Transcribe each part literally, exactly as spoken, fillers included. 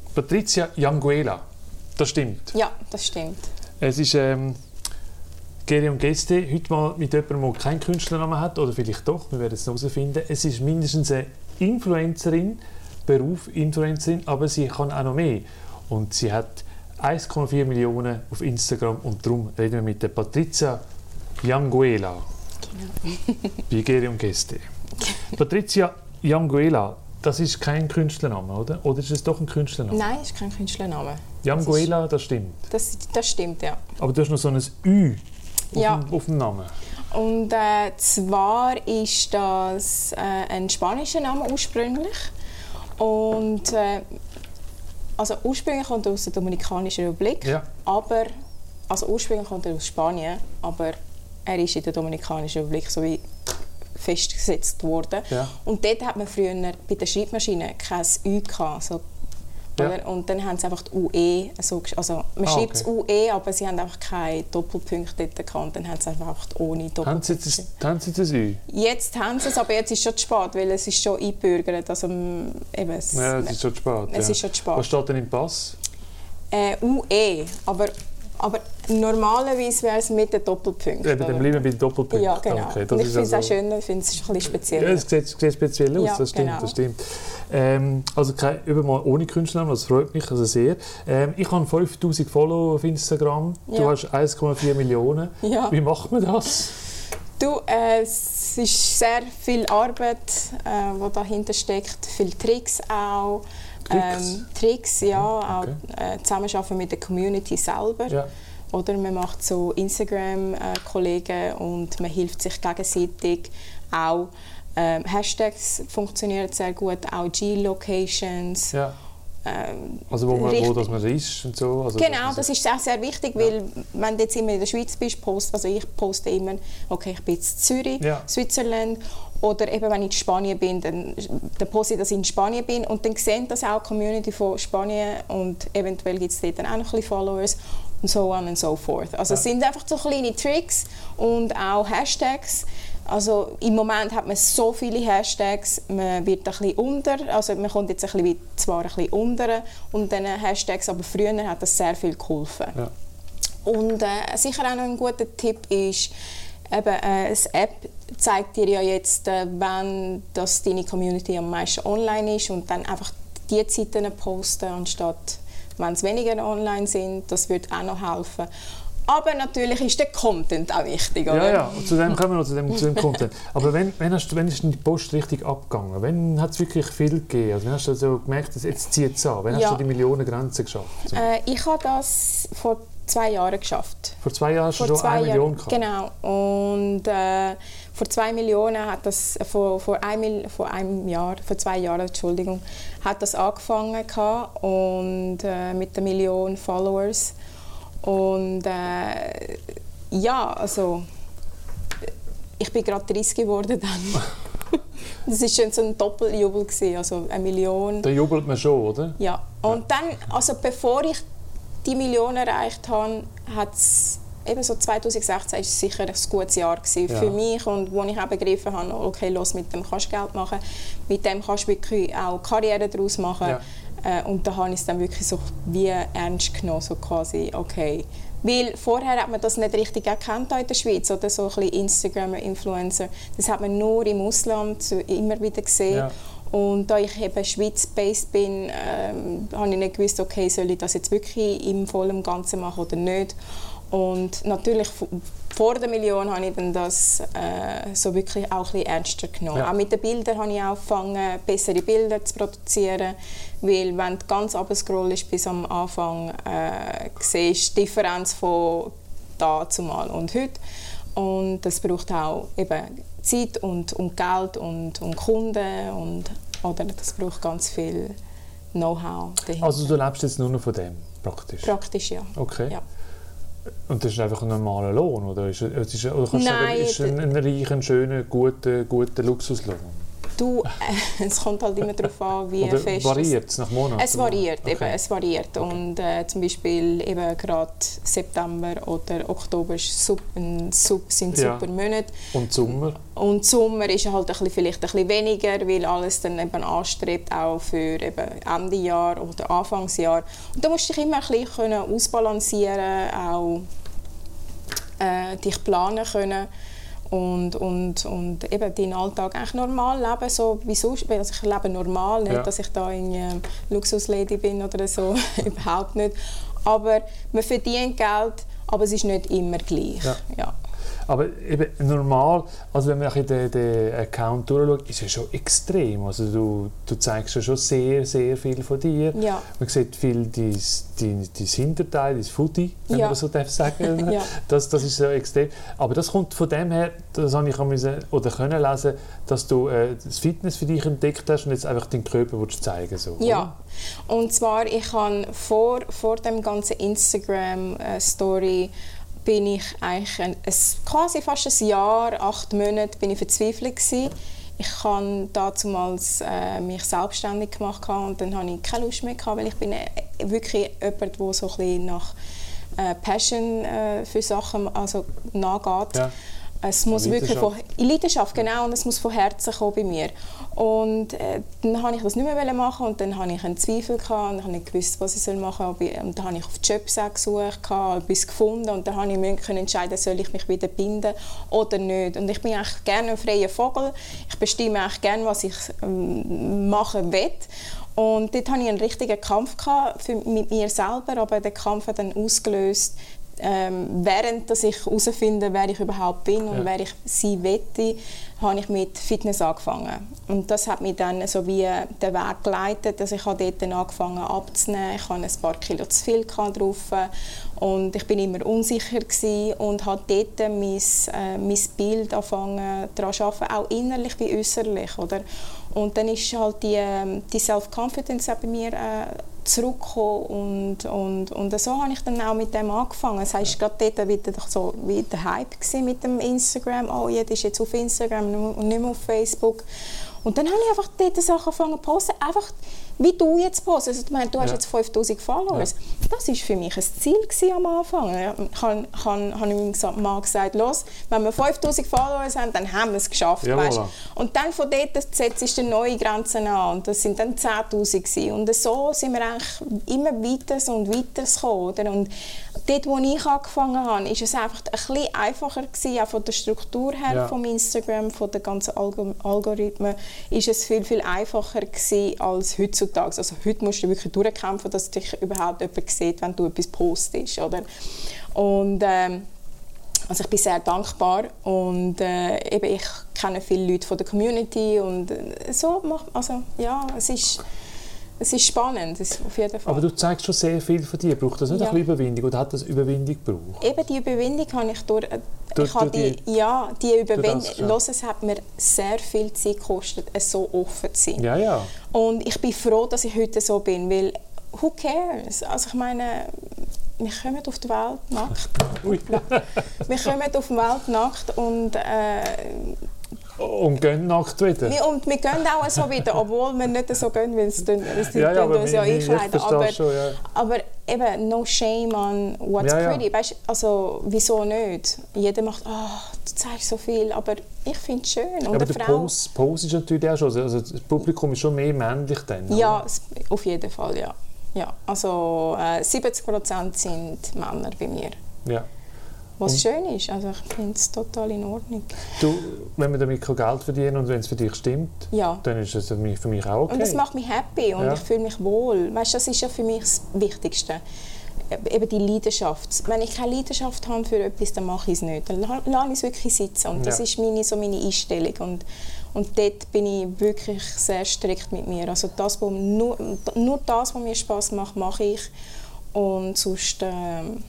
Patricia Yanguela, das stimmt. Ja, das stimmt. Es ist ähm, Geri und Gäste, heute mal mit jemandem, der keinen Künstlernamen hat, oder vielleicht doch, wir werden es noch herausfinden. Es ist mindestens eine Influencerin, Beruf Influencerin, aber sie kann auch noch mehr. Und sie hat eins Komma vier Millionen auf Instagram und darum reden wir mit der Patricia Yanguela. Genau. Bei Geri und Gäste. Patricia Yanguela, das ist kein Künstlername, oder? Oder ist es doch ein Künstlername? Nein, es ist kein Künstlername. Yanguela, das stimmt. Das, das stimmt, ja. Aber du hast noch so ein Ü auf, Ja. dem, auf dem Namen. Und äh, zwar ist das äh, ein spanischer Name ursprünglich. Und äh, also ursprünglich kommt er aus der Dominikanischen Republik, Ja. aber also ursprünglich kommt er aus Spanien, aber er ist in der Dominikanischen Republik so wie festgesetzt worden. Ja. Und dort hat man früher bei der Schreibmaschine kein Ü gehabt, so. Ja. Und dann haben sie einfach die U E, so, gesch- also man Ah, schreibt es okay. U E, aber sie haben einfach keine Doppelpunkte dort gehabt. Und dann haben sie einfach ohne Haben Doppelpunkte. Sie jetzt, haben Sie jetzt ein Ü? Jetzt haben sie es, aber jetzt ist es schon zu spät, weil es ist schon eingebürgert. Also, m, eben, es, Ja, es ist schon zu spät. Es ja. ist schon zu spät. Was steht denn im Pass? Äh, U E, aber, aber normalerweise wäre es mit den Doppelpunkten. Eben, dann bleiben wir bei den Doppelpunkten. Ja, genau. Okay, das Und ich ist finde es also- auch schön, ich finde es ein bisschen speziell. Ja, es sieht, sieht speziell aus, Ja, das stimmt. genau. Das stimmt. Ähm, also kein, über mal ohne Künstlernamen, das freut mich also sehr. Ähm, ich habe fünftausend Follower auf Instagram, du Ja. hast eins Komma vier Millionen. Ja. Wie macht man das? Du, äh, es ist sehr viel Arbeit, äh, die dahinter steckt, viele Tricks auch. Tricks? Ähm, Tricks, ja, Okay. auch äh, zusammenarbeiten mit der Community selber. Ja. Oder man macht so Instagram-Kollegen und man hilft sich gegenseitig. Auch ähm, Hashtags funktionieren sehr gut, auch Geolocations. Ja. Ähm, Also wo, man, wo richtig- das man ist und so. Also Genau, dass das man ist auch sehr wichtig, weil wenn du jetzt immer in der Schweiz bist, post, also ich poste immer, okay, ich bin jetzt in Zürich, Ja. Switzerland, oder eben wenn ich in Spanien bin, dann, dann poste ich, dass ich in Spanien bin und dann sehen das auch die Community von Spanien und eventuell gibt es dort dann auch noch ein bisschen Followers und so on and so forth. Also es Ja. sind einfach so kleine Tricks und auch Hashtags. Also im Moment hat man so viele Hashtags, man wird ein bisschen unter, also man kommt jetzt ein bisschen, zwar ein bisschen unter und den Hashtags, aber früher hat das sehr viel geholfen. Ja. Und äh, sicher auch noch ein guter Tipp ist, eben, äh, eine App zeigt dir ja jetzt, äh, wenn das deine Community am meisten online ist und dann einfach die Zeiten posten, anstatt wenn es weniger online sind. Das würde auch noch helfen. Aber natürlich ist der Content auch wichtig, oder? Ja, ja, und zu dem kommen wir noch, zu dem, zu dem Content. Aber wenn, wenn, hast du, wenn ist denn die Post richtig abgegangen? Wenn hat es wirklich viel gegeben? Also wenn hast du so gemerkt, dass jetzt zieht es an? Wenn Ja. hast du die Millionengrenze geschafft? So. Äh, ich habe das vor zwei Jahren geschafft. Vor zwei Jahren hast du Vor schon zwei eine Million Jahren, gehabt? genau. Und äh, vor zwei Millionen hat das, vor, vor, ein, Mil- vor einem Jahr, vor zwei Jahren, Entschuldigung, hat das angefangen gehabt und äh, mit einer Million Followers. Und äh, ja, also ich bin gerade dreißig geworden dann. Das war schon so ein Doppeljubel gewesen, also eine Million. Da jubelt man schon, oder? Ja, und dann, also bevor ich die Million erreicht habe, hat es eben so zwanzig sechzehn ist sicher ein gutes Jahr gewesen Ja. für mich und wo ich auch begriffen habe, okay, los, mit dem kannst du Geld machen, mit dem kannst du wirklich auch Karriere daraus machen. Ja. Äh, und da habe ich es dann wirklich so wie ernst genommen, so quasi, okay. Weil vorher hat man das nicht richtig erkannt in der Schweiz, oder so ein bisschen Instagramer, Influencer. Das hat man nur im Ausland so immer wieder gesehen. Ja. Und da ich eben Schweiz-based bin, ähm, habe ich nicht gewusst, okay, soll ich das jetzt wirklich im vollen Ganzen machen oder nicht. Und natürlich vor der Million habe ich dann das äh, so wirklich auch ein bisschen ernster genommen. Ja. Auch mit den Bildern habe ich angefangen, bessere Bilder zu produzieren, weil wenn du ganz runterscrollst bis am Anfang, äh, siehst du die Differenz von da zumal und heute. Und das braucht auch eben Zeit und, und Geld und, und Kunden und oder das braucht ganz viel Know-how dahinter. Also du lebst jetzt nur noch von dem, praktisch? Praktisch, ja. Okay. Ja. Und das ist einfach ein normaler Lohn, oder? Ist, es ist, oder kannst du Nein, sagen, ist ein, ein reicher, schöner, guter, guter Luxuslohn? Du, äh, es kommt halt immer darauf an, wie Oder fest variiert es nach Monaten? es variiert, okay. eben, es variiert. Okay. Und äh, zum Beispiel eben gerade September oder Oktober ist super, ein, sind Ja. super Monate. Und Sommer? Und Sommer ist halt ein bisschen, vielleicht ein bisschen weniger, weil alles dann eben anstrebt, auch für eben Ende Jahr oder Anfangsjahr. Und da musst du dich immer ein bisschen können ausbalancieren, auch äh, dich planen können. Und, und, und eben deinen Alltag eigentlich normal leben, so wie sonst. Also ich lebe normal, nicht, ja. dass ich da eine Luxuslady bin oder so, überhaupt nicht. Aber man verdient Geld, aber es ist nicht immer gleich. Ja. Ja. Aber eben normal, also wenn man den, den Account durchschaut, ist es schon extrem. Also du, du zeigst ja schon sehr, sehr viel von dir. Ja. Man sieht viel dein, dein, dein Hinterteil, dein Footy, wenn ja. man das so darf sagen. Ja. das, das ist so extrem. Aber das kommt von dem her, das habe ich müssen, oder können lesen, dass du äh, das Fitness für dich entdeckt hast und jetzt einfach deinen Körper willst zeigen willst. So, ja. Oder? Und zwar, ich habe vor, vor dem ganzen Instagram-Story äh, bin ich eigentlich ein, ein, quasi fast ein Jahr, acht Monate bin ich verzweifelt gewesen. Ich habe damals äh, mich selbstständig gemacht und dann hatte ich keine Lust mehr gehabt, weil ich bin äh, wirklich jemand, der so ein bisschen nach äh, Passion äh, für Sachen also nachgeht. Ja. Es muss wirklich von Leidenschaft, genau, und es muss von Herzen kommen bei mir. Und äh, dann wollte ich das nicht mehr machen und dann hatte ich einen Zweifel gehabt, und dann habe ich gewusst, was ich machen soll. Und dann habe ich auf Jobs gesucht, etwas gefunden und dann konnte ich entscheiden, soll ich mich wieder binden oder nicht. Und ich bin eigentlich gerne ein freier Vogel. Ich bestimme eigentlich gerne, was ich ähm, machen will. Und dort hatte ich einen richtigen Kampf gehabt für, mit mir selber, aber der Kampf hat dann ausgelöst, Ähm, während dass ich herausfinde, wer ich überhaupt bin und ja. wer ich sein möchte, habe ich mit Fitness angefangen. Und das hat mich dann so wie den Weg geleitet, dass ich dort angefangen abzunehmen. Ich hatte ein paar Kilo zu viel drauf und ich bin immer unsicher gewesen und habe dort mein, äh, mein Bild angefangen daran zu arbeiten, auch innerlich wie äußerlich, oder? Und dann ist halt die, die Self-Confidence bei mir äh, zurückgekommen und, und, und so habe ich dann auch mit dem angefangen. Es war gerade dort wieder so wie der Hype mit dem Instagram. Oh, jeder ist jetzt auf Instagram und nicht mehr auf Facebook. Und dann habe ich einfach dort Sachen angefangen zu posten, einfach wie du jetzt postest. Also, ich meine, du hast ja. jetzt fünftausend Followers. Ja. Das war für mich ein Ziel am Anfang. Ich habe, habe, habe meinem Mann gesagt, los, wenn wir fünftausend Followers haben, dann haben wir es geschafft. Ja, weißt? Und dann von dort setzt du neue Grenzen an. Und das sind dann zehntausend. Und so sind wir eigentlich immer weiter und weiter gekommen. Und dort, wo ich angefangen habe, war es einfach ein bisschen einfacher gewesen, auch von der Struktur her, ja. vom Instagram, von den ganzen Alg- Algorithmen, ist es viel, viel einfacher gewesen als heutzutage. Also heute musst du wirklich durchkämpfen, dass dich überhaupt jemand sieht, wenn du etwas postest, oder? Und ähm, also ich bin sehr dankbar und äh, eben ich kenne viele Leute von der Community und äh, so macht, also ja, es ist Es ist spannend, das ist auf jeden Fall. Aber du zeigst schon sehr viel von dir. Braucht das nicht ja. eine Überwindung oder hat das Überwindung gebraucht? Eben die Überwindung habe ich durch... durch, ich habe durch die, ja, die Überwindung... Los, es hat mir sehr viel Zeit gekostet, so offen zu sein. Ja, ja. Und ich bin froh, dass ich heute so bin, weil who cares? Also ich meine, wir kommen auf die Welt nackt. wir kommen auf die Welt nackt und... Äh, Und gehen nackt wieder. Wir, und wir gehen auch so wieder, obwohl wir nicht so gehen, weil es die ja, ja, uns ja einkleiden. Aber, schon, ja. aber eben, no shame on what's ja, pretty. Ja. Weißt, also, wieso nicht? Jeder macht, oh, du zeigst so viel, aber ich finde es schön. Und aber der Pose, Pose ist natürlich auch schon, also das Publikum ist schon mehr männlich dann. Ja, oder? Auf jeden Fall, ja. ja. Also äh, siebzig Prozent sind Männer bei mir. Ja. Was und schön ist, also ich finde es total in Ordnung. Du, wenn man damit Geld verdienen und wenn es für dich stimmt, ja. dann ist es für mich, für mich auch okay. Und das macht mich happy und ja. ich fühle mich wohl. Weißt, das ist ja für mich das Wichtigste. Eben die Leidenschaft. Wenn ich keine Leidenschaft habe für etwas, dann mache ich es nicht. Dann lasse ich es wirklich sitzen. Und das ja. ist meine, so meine Einstellung. Und, und dort bin ich wirklich sehr strikt mit mir. Also das, wo nur, nur das, was mir Spass macht, mache ich. Und sonst... Ähm,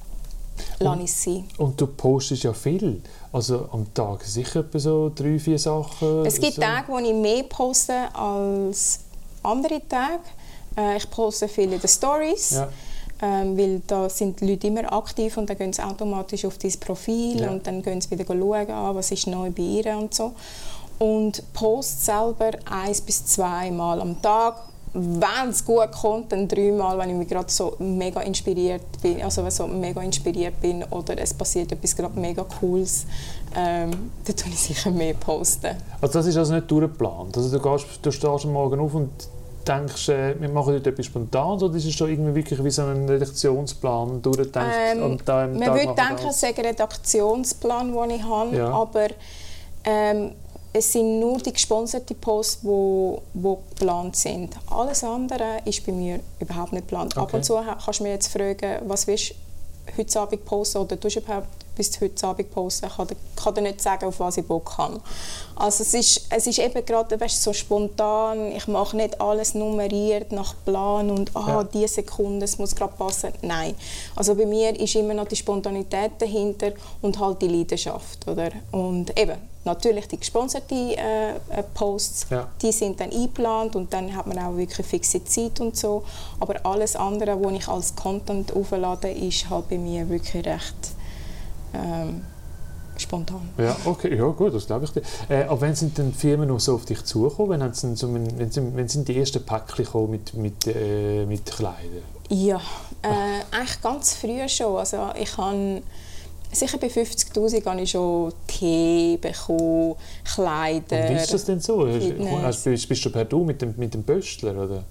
Und, und du postest ja viel. Also am Tag sicher etwa so drei, vier Sachen? Es gibt so. Tage, wo ich mehr poste als andere Tage. Äh, ich poste viele in den Stories, ja. ähm, weil da sind die Leute immer aktiv und dann gehen sie automatisch auf dein Profil ja. und dann gehen sie wieder schauen, ah, was ist neu bei ihr und so. und poste selber eins bis zwei Mal am Tag. Wenn es gut kommt, dann dreimal, wenn ich mich gerade so mega inspiriert bin, also so mega inspiriert bin oder es passiert etwas gerade mega Cooles, ähm, dann tue ich sicher mehr posten. Also das ist also nicht durchgeplant? Also du, gehst, du stehst am Morgen auf und denkst, äh, wir machen heute etwas Spontanes, oder ist es schon irgendwie wirklich wie so ein Redaktionsplan durchgedacht? Ähm, und da im man Tag würde denken, es sei ein Redaktionsplan, den ich habe, ja. aber ähm, es sind nur die gesponserten Posts, die, die geplant sind. Alles andere ist bei mir überhaupt nicht geplant. Okay. Ab und zu kannst du mir jetzt fragen, was willst du heute Abend posten oder tust du überhaupt bis heute Abend posten? Ich kann, kann dir nicht sagen, auf was ich Bock habe. Also es ist, es ist eben gerade weißt, so spontan. Ich mache nicht alles nummeriert nach Plan und ah, ja. diese Sekunde, es muss gerade passen. Nein. Also bei mir ist immer noch die Spontanität dahinter und halt die Leidenschaft. Oder? Und eben, natürlich die gesponserten äh, Posts, ja. die sind dann eingeplant und dann hat man auch wirklich fixe Zeit und so. Aber alles andere, was ich als Content auflade, ist halt bei mir wirklich recht ähm, spontan. Ja, okay, ja gut, das glaube ich dir. Äh, aber wenn sind denn die Firmen noch so auf dich zugekommen? Wenn, so, wenn, sind, wenn sind die ersten Päckchen gekommen mit, mit, äh, mit Kleidern? Ja, äh, eigentlich ganz früh schon. Also ich habe sicher bei fünfzigtausend habe ich schon Tee bekommen, Kleider. Und wie ist das denn so? Hast, bist, bist du per Du mit dem, mit dem Pöstler, oder?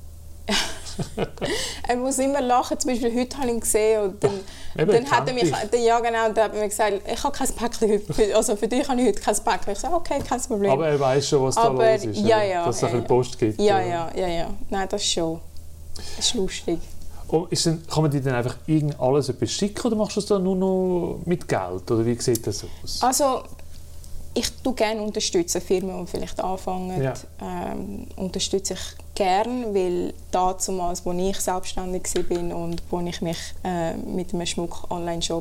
Er muss immer lachen. Zum Beispiel heute habe ich ihn gesehen und dann, Eben, dann hat er mich, dann, ja genau, und dann hat er mir gesagt, ich habe kein Päckchen, also für dich habe ich heute kein Päckchen. Ich sage, okay, kein Problem. Aber er weiß schon, was Aber, da los ist, ja, ja, dass es ein bisschen Post gibt. Ja, ja, ja, ja. Nein, das schon. Das ist lustig. Oh, ist denn, kann man dir dann einfach irgend alles etwas schicken oder machst du es dann nur noch mit Geld? Oder wie sieht das aus? Also, ich tue gerne unterstützen, Firmen, die vielleicht anfangen, ja. ähm, unterstütze ich gerne, weil damals, als ich selbstständig war und wo ich mich äh, mit einem Schmuck-Online-Shop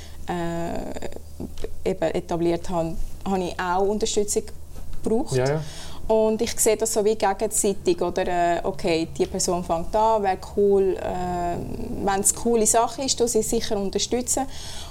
äh, eben etabliert habe, habe ich auch Unterstützung gebraucht. Ja, ja. Und ich sehe das so wie gegenseitig, oder äh, okay, die Person fängt an, wäre cool, äh, wenn es eine coole Sache ist, tue sie sicher unterstützen.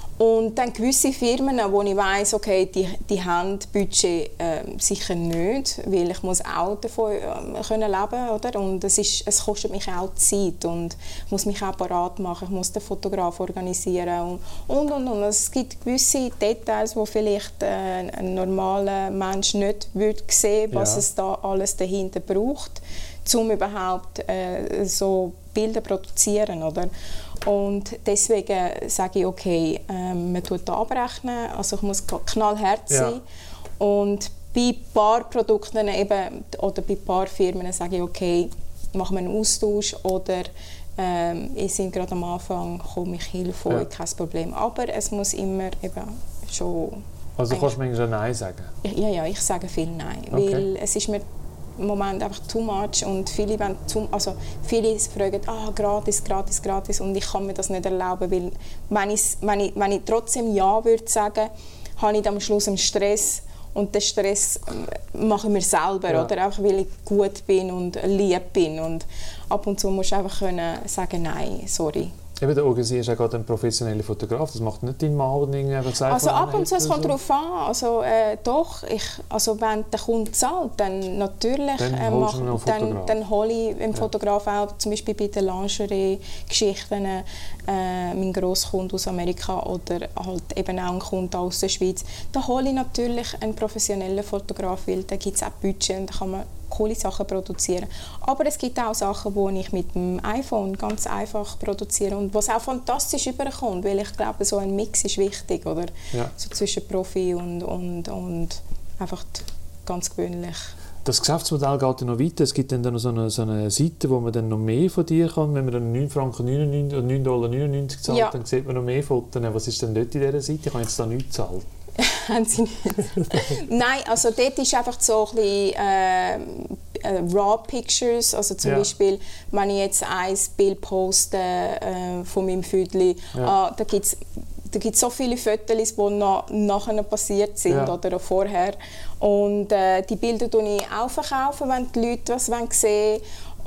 Und dann gewisse Firmen, wo ich weiss, okay, die, die haben Budget äh, sicher nicht, weil ich muss auch davon äh, können leben, oder? Und es, ist, es kostet mich auch Zeit und ich muss mich auch parat machen, ich muss den Fotograf organisieren und und und. und. Es gibt gewisse Details, wo vielleicht äh, ein normaler Mensch nicht würde sehen, was ja. es da alles dahinter braucht, um überhaupt äh, so Bilder zu produzieren, oder? Und deswegen sage ich, okay, ähm, man tut da abrechnen, also ich muss knallhart sein. Ja. Und bei ein paar Produkten eben, oder bei ein paar Firmen sage ich, okay, machen wir einen Austausch oder ähm, ich bin gerade am Anfang, komme ich Hilfe, ja. kein Problem. Aber es muss immer eben schon... Also kannst du manchmal Nein sagen? Ja, ja, ich sage viel Nein, okay. weil es ist mir im Moment einfach too much und viele, wollen zu, also viele fragen, ah, gratis, gratis, gratis und ich kann mir das nicht erlauben, weil wenn ich, wenn ich, wenn ich trotzdem Ja würde sagen, habe ich am Schluss einen Stress und den Stress mache ich mir selber, ja. oder? Einfach weil ich gut bin und lieb bin und ab und zu musst du einfach können sagen, nein, sorry. Eben, du organisierst ja gerade einen professionellen Fotograf, das macht nicht dein Mann einfach selber. Also ab und zu, es kommt so. darauf an, also äh, doch, ich, also wenn der Kunde zahlt, dann natürlich dann äh, mach, dann, dann hole ich einen Fotograf ja. auch, zum Beispiel bei den Lingerie-Geschichten, äh, mein Grosskunde aus Amerika oder halt eben auch ein Kunde aus der Schweiz, da hole ich natürlich einen professionellen Fotograf, weil da gibt es auch Budget und da kann man coole Sachen produzieren. Aber es gibt auch Sachen, die ich mit dem iPhone ganz einfach produziere und was auch fantastisch überkommt, weil ich glaube, so ein Mix ist wichtig, oder? Ja. So zwischen Profi und, und, und einfach ganz gewöhnlich. Das Geschäftsmodell geht noch weiter. Es gibt dann noch so eine, so eine Seite, wo man dann noch mehr von dir kann. Wenn man dann neun Franken neunundneunzig oder neun Dollar neunundneunzig zahlt, ja. dann sieht man noch mehr Fotos. Was ist denn dort in dieser Seite? Ich habe jetzt da nichts gezahlt. Haben sie nicht. Nein, also dort ist einfach so ein bisschen äh, äh, Raw Pictures. Also zum ja. Beispiel, wenn ich jetzt ein Bild poste äh, von meinem Viertel, ja. äh, da gibt es da gibt's so viele Fotos, die noch, nachher passiert sind ja. oder auch vorher. Und äh, die Bilder verkaufe ich auch verkaufen, wenn die Leute was sehen wollen.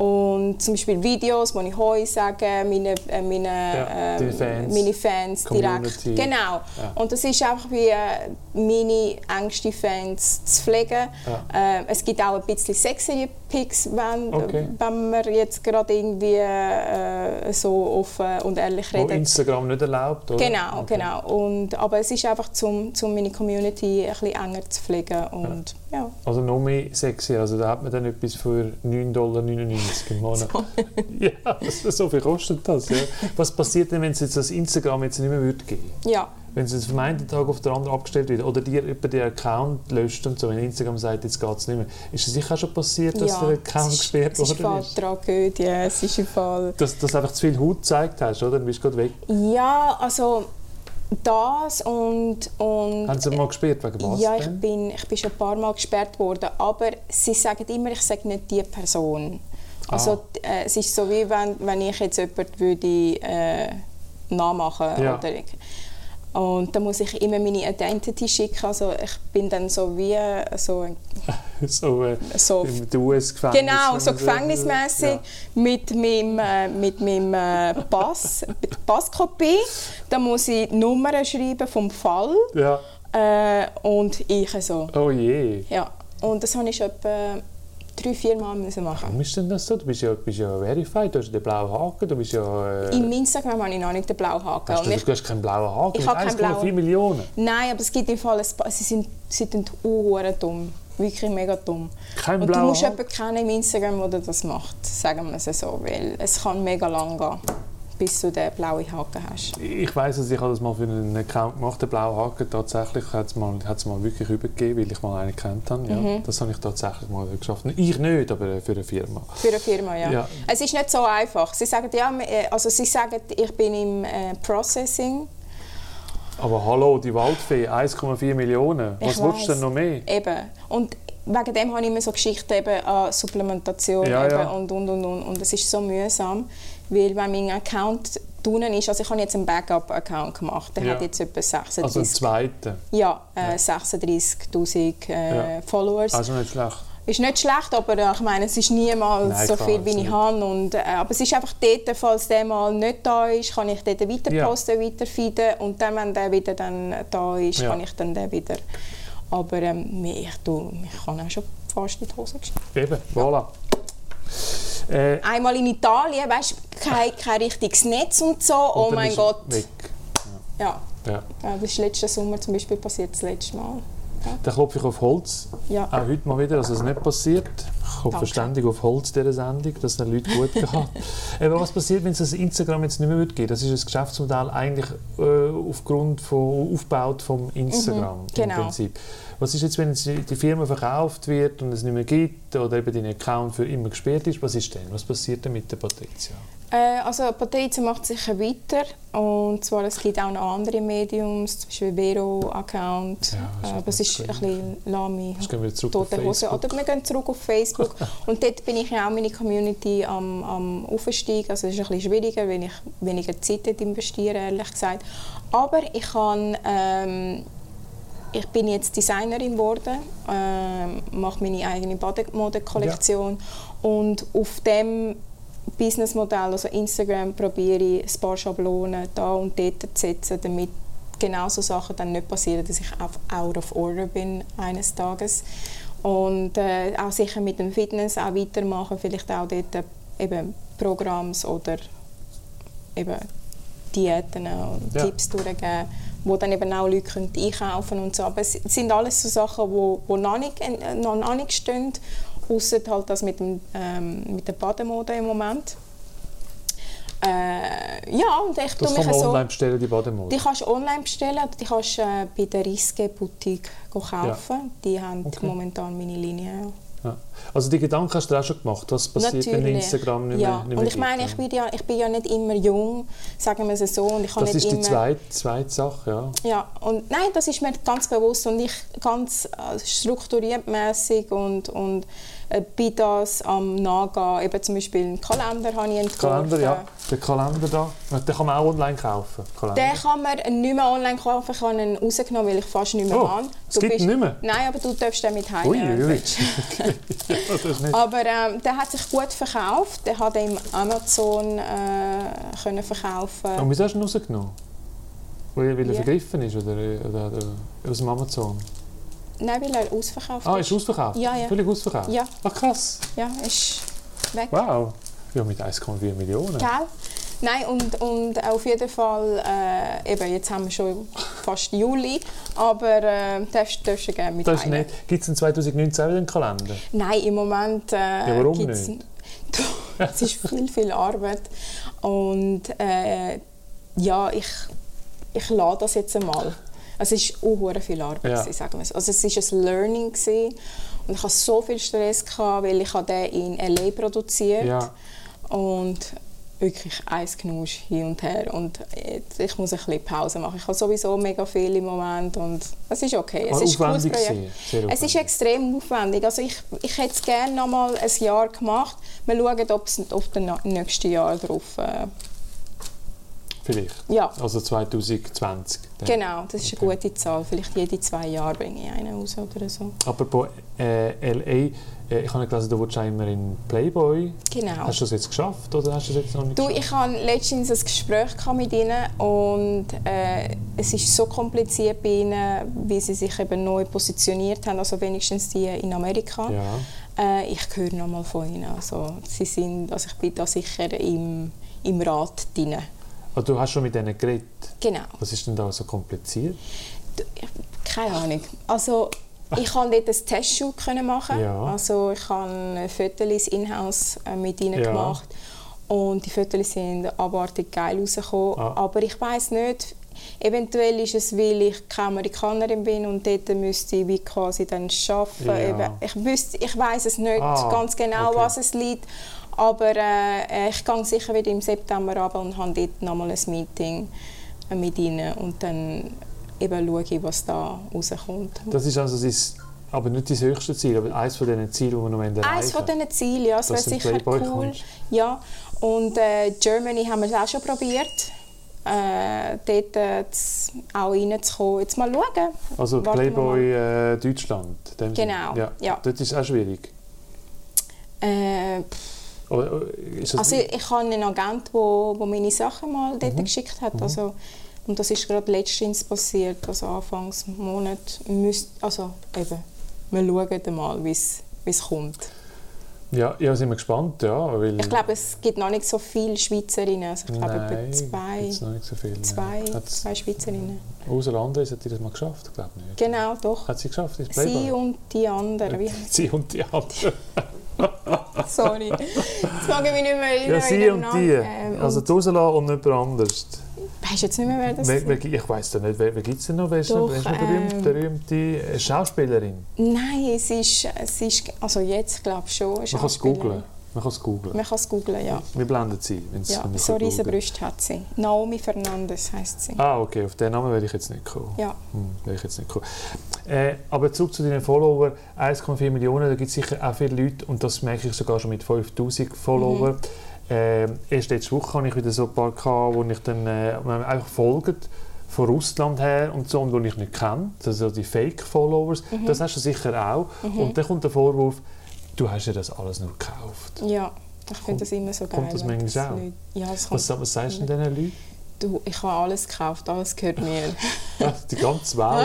Und zum Beispiel Videos, wo ich «Hoi» sage, meine, äh, meine, ja, äh, Fans, meine Fans direkt. Genau. Ja. Und das ist einfach wie äh, meine engsten Fans zu pflegen. Ja. Äh, es gibt auch ein bisschen sexy Pics, wenn, okay. wenn wir jetzt gerade irgendwie äh, so offen und ehrlich reden. Wo Instagram nicht erlaubt, oder? Genau, okay. genau. Und, aber es ist einfach, um zum meine Community ein bisschen enger zu pflegen. Und, ja. Ja. Also noch mehr sexy, also da hat man dann etwas für neun Komma neunundneunzig Dollar im Monat. So. Ja, so viel kostet das. Ja. Was passiert denn, wenn es jetzt das Instagram jetzt nicht mehr würde geben? Ja. Wenn es von einem Tag auf den anderen abgestellt wird oder dir über den Account löscht und so, wenn Instagram sagt, jetzt geht es nicht mehr. Ist es sicher schon passiert, dass ja, der Account gesperrt wurde? Ja, es ist eine Tragödie. Es ist ein Fall. Dass du einfach zu viel Haut gezeigt hast, oder? Dann bist du gerade weg. Ja, also das und, und... Haben Sie mal gesperrt? Wegen was Ja, ich denn? bin, ich bin schon ein paar Mal gesperrt worden, aber sie sagen immer, ich sage nicht die Person. Also ah. äh, es ist so, wie wenn, wenn ich jetzt jemanden würde, äh, nachmachen ja. oder und dann muss ich immer meine Identity schicken. Also ich bin dann so wie so, so, äh, so im U S-Gefängnis. Genau, so gefängnismäßig ja. mit meinem, äh, mit meinem äh, Pass, Passkopie. Dann muss ich die Nummern schreiben vom Fall. Ja. Äh, und ich so. Oh je. Ja. Und das habe ich schon etwa drei, vier Mal müssen machen. Warum ist denn das so? Du bist ja, bist ja verified, du hast den blauen Haken, du bist ja... Äh... Im Instagram habe ich noch nicht den blauen Haken. Hast du, ich, du hast keinen blauen Haken ich mit eins Komma vier Millionen? Nein, aber es gibt im Fall, ein paar, sie sind, sie sind uh, dumm. Wirklich mega dumm. Kein und blauer du musst Haken? jemanden kennen im Instagram, der das macht, sagen wir es so, weil es kann mega lang gehen, bis du den blauen Haken hast. Ich weiss, dass ich das mal für einen Account gemacht habe, den blauen Haken. Tatsächlich hat es mal, mal wirklich übergegeben, weil ich mal einen kennt habe. Ja, mhm. Das habe ich tatsächlich mal geschafft. Ich nicht, aber für eine Firma. Für eine Firma, ja. ja. Es ist nicht so einfach. Sie sagen, ja, also sie sagen, ich bin im äh, Processing. Aber hallo, die Waldfee, eins Komma vier Millionen. Was ich willst du denn noch mehr? Eben. Und wegen dem habe ich immer so Geschichten eben an Supplementation ja, eben ja. und, und, und, und. Und es ist so mühsam, weil wenn mein Account drinnen ist, also ich habe jetzt einen Backup-Account gemacht, der ja. hat jetzt etwa sechsunddreißig... Also einen zweiten? Ja, äh, ja. sechsunddreißigtausend äh, ja. Followers. Also nicht schlecht. Ist nicht schlecht, aber äh, ich meine, es ist niemals Nein, so viel, wie ich nicht. habe. Und, äh, aber es ist einfach dort, falls der mal nicht da ist, kann ich dort weiter ja. posten, weiter feeden. Und dann, wenn der wieder dann da ist, ja. kann ich dann den wieder... Aber ähm, ich, tu, ich kann auch schon fast in die Hose geschickt. Eben, voilà. Äh, Einmal in Italien, weißt du, kein, kein richtiges Netz und so. Und oh mein Gott. Weg. Ja. Ja. Ja. Ja, das ist letzten Sommer zum Beispiel passiert, das letzte Mal. Ja. Dann klopfe ich auf Holz. Ja. Auch heute mal wieder, dass es nicht passiert. Ich klopfe ständig auf Holz dieser Sendung, dass es den Leuten gut geht. Aber was passiert, wenn es das Instagram jetzt nicht mehr gibt? Das ist ein Geschäftsmodell eigentlich äh, aufgrund von aufgebaut vom Instagram mhm, genau. im Prinzip. Was ist jetzt, wenn die Firma verkauft wird und es nicht mehr gibt oder eben dein Account für immer gesperrt ist? Was ist denn? Was passiert denn mit der Patrizia? Äh, also Patrizia macht sicher weiter. Und zwar, es gibt auch noch andere Mediums, zum Beispiel Vero-Account. Ja, aber es ist ein bisschen lahme, tote Hose. Oder wir gehen zurück auf Facebook. Und dort bin ich ja auch meine Community am, am Aufsteigen. Also es ist ein bisschen schwieriger, wenn ich weniger Zeit investiere, ehrlich gesagt. Aber ich kann... Ähm, Ich bin jetzt Designerin geworden, äh, mache meine eigene Modekollektion ja. und auf dem Businessmodell, also Instagram, probiere ich ein paar Schablonen da und dort zu setzen, damit genau so Sachen dann nicht passieren, dass ich auf out of order bin eines Tages. Und äh, auch sicher mit dem Fitness auch weitermachen, vielleicht auch dort äh, eben Programms oder eben Diäten und ja. Tipps durchgeben, wo dann eben auch Leute können einkaufen und so. Aber es sind alles so Sachen, die wo, wo noch, nicht, noch, noch nicht stehen, ausser halt das mit, dem, ähm, mit der Bademode im Moment. Äh, ja, und ich das kann man so, online bestellen, die Bademode? Die kannst du online bestellen, die kannst du äh, bei der Risque Boutique kaufen. Ja. Die haben okay. momentan meine Linie. Ja. Also die Gedanken hast du auch schon gemacht, was passiert, Natürlich. wenn Instagram nicht mehr, ja. nicht mehr und ich meine, ich bin, ja, ich bin ja nicht immer jung, sagen wir es so. Und ich das nicht ist die immer, zweite, zweite Sache, ja. Ja, und nein, das ist mir ganz bewusst und ich ganz äh, strukturiert mäßig und, und äh, bin das am Nachgehen. Eben zum Beispiel einen Kalender habe ich entworfen. Kalender, ja. Den Kalender da, den kann man auch online kaufen. Kalender. Den kann man nicht mehr online kaufen, ich habe ihn rausgenommen, weil ich fast nicht mehr oh, habe. Es gibt ihn nicht mehr? Nein, aber du darfst den mit heimnehmen. Ui, ui. Okay. ja, das ist nicht. Aber ähm, der hat sich gut verkauft. Der hat im Amazon äh, können verkaufen. Und wieso hast du ihn rausgenommen? Weil, weil er Ja. vergriffen ist oder, oder, oder aus dem Amazon? Nein, weil er ausverkauft Ah, ist. ist ausverkauft? Ja, ja. Völlig ausverkauft? Ja. Ach krass. Ja, ist weg. Wow. Ja, mit eins Komma vier Millionen. Gell? Nein, und, und auf jeden Fall, äh, eben, jetzt haben wir schon fast Juli, aber äh, darfst, darfst du gerne Das ist mitteilen. nicht. Gibt es in zwanzig neunzehn wieder einen Kalender? Nein, im Moment äh, Ja, warum gibt's, nicht? es ist viel, viel Arbeit und äh, ja, ich, ich lasse das jetzt einmal. Also es war auch viel Arbeit, Ja. gewesen, sagen wir es. Also es war ein Learning gewesen, und ich hatte so viel Stress, gehabt, weil ich den in L A produziert Ja. und wirklich eins Knusch hin und her und jetzt, ich muss ein bisschen Pause machen. Ich habe sowieso mega viel im Moment und es ist okay. Es Ah, ist ein cooles aufwendig Projekt. gewesen, sehr Es aufwendig. ist extrem aufwendig. Also ich, ich hätte es gerne noch mal ein Jahr gemacht. Wir schauen, ob es auf das nächste Jahr drauf... Äh, Vielleicht. ja, Also zwanzig zwanzig. dann. genau. Das ist Okay. eine gute Zahl. Vielleicht jede zwei Jahre bringe ich einen raus oder so. Apropos äh, L A, äh, ich habe gelesen, du willst auch immer in Playboy. Genau. Hast du das jetzt geschafft oder hast du das jetzt noch nicht Du, geschafft? ich hatte letztens ein Gespräch mit ihnen und äh, es ist so kompliziert bei ihnen, wie sie sich eben neu positioniert haben, also wenigstens die in Amerika. Ja. Äh, ich höre noch mal von ihnen. Also, sie sind, also ich bin da sicher im, im Rat drin. Also, du hast schon mit denen geredet. Genau. Was ist denn da so kompliziert? Du, ich, keine Ahnung. Also, ich konnte dort ein Testshoot machen. Ja. Also, ich habe Fotos in-house äh, mit ihnen Ja. gemacht. Und die Fotos sind abartig geil rausgekommen. Ah. Aber ich weiss nicht, eventuell ist es, weil ich keine Amerikanerin bin und dort müsste ich wie quasi dann arbeiten. Ja. Eben, ich wüsste, ich weiss es nicht Ah, ganz genau, okay. was es liegt. Aber äh, ich gehe sicher wieder im September runter und habe dort nochmal ein Meeting äh, mit ihnen. Und dann eben schaue ich, was da rauskommt. Das ist also sein, aber nicht dein höchstes Ziel, aber eines von diesen Zielen, die wir noch erreichen Eines von diesen Zielen, ja, das wäre Dass du in sicher Playboy cool. kommst. Ja. Und äh, Germany haben wir es auch schon probiert, äh, dort äh, z- auch reinzukommen. Jetzt mal schauen. Also Warten wir Playboy äh, Deutschland. in dem Sinne. Genau, Ja. ja. Dort ist es auch schwierig. Äh, Oder, äh, ist das also ich habe einen Agent, der wo, wo meine Sachen mal dort Mhm. geschickt hat. Also, und das ist gerade letztens passiert, also Anfangs Monat. Müsst, also eben, wir schauen mal, wie es kommt. ja, ja, sind wir gespannt. Ja, weil Ich glaube, es gibt noch nicht so viele Schweizerinnen. Also ich glaube, Nein, etwa zwei, gibt's noch nicht so viel. zwei, Hat's, zwei Schweizerinnen. Ursula Andres hat die das mal geschafft? Ich glaube nicht. Genau, doch. Hat sie geschafft, ins Playboy? Sie und die anderen. Wie? Sie und die anderen. Sorry. Jetzt mag ich mich nicht mehr erinnern. Ja, sie in den und Namen. die. Ähm, Also die Ursula und jemand anderes. Weisst du jetzt nicht mehr, wer das Wer, ist? wer, ich weiss nicht, wer, wer gibt es denn noch? Wer ist Doch, noch, wer ist noch berühmt, ähm, berühmte äh, Schauspielerin? Nein, es ist, es ist... Also jetzt glaube ich schon. Man kann es Schauspielerin. googlen. Man kann es googlen. Man kann es googlen, ja. Wir blenden sie, wenn ja wenn wir so googlen. riesige Brüste hat sie. Naomi Fernandes heisst sie. Ah, okay, auf den Namen werde ich jetzt nicht kommen. Ja. Hm, werde ich jetzt nicht kommen. Äh, aber zurück zu deinen Followern. eins Komma vier Millionen, da gibt es sicher auch viele Leute, und das merke ich sogar schon mit fünftausend Followern. Mhm. Äh, erst letzte Woche hatte ich wieder so ein paar, gehabt, wo ich dann äh, mir einfach folgen von Russland her und so, und die ich nicht kenne, also die Fake-Followers. Mhm. Das hast du sicher auch. Mhm. Und dann kommt der Vorwurf, du hast ja das alles nur gekauft. Ja, ich finde das immer so geil. kommt das wenn manchmal auch? Leute- Ja, das kommt. Was, was sagst du denn diesen Leuten? Du, ich habe alles gekauft, alles gehört mir. Ja, die ganze Welt.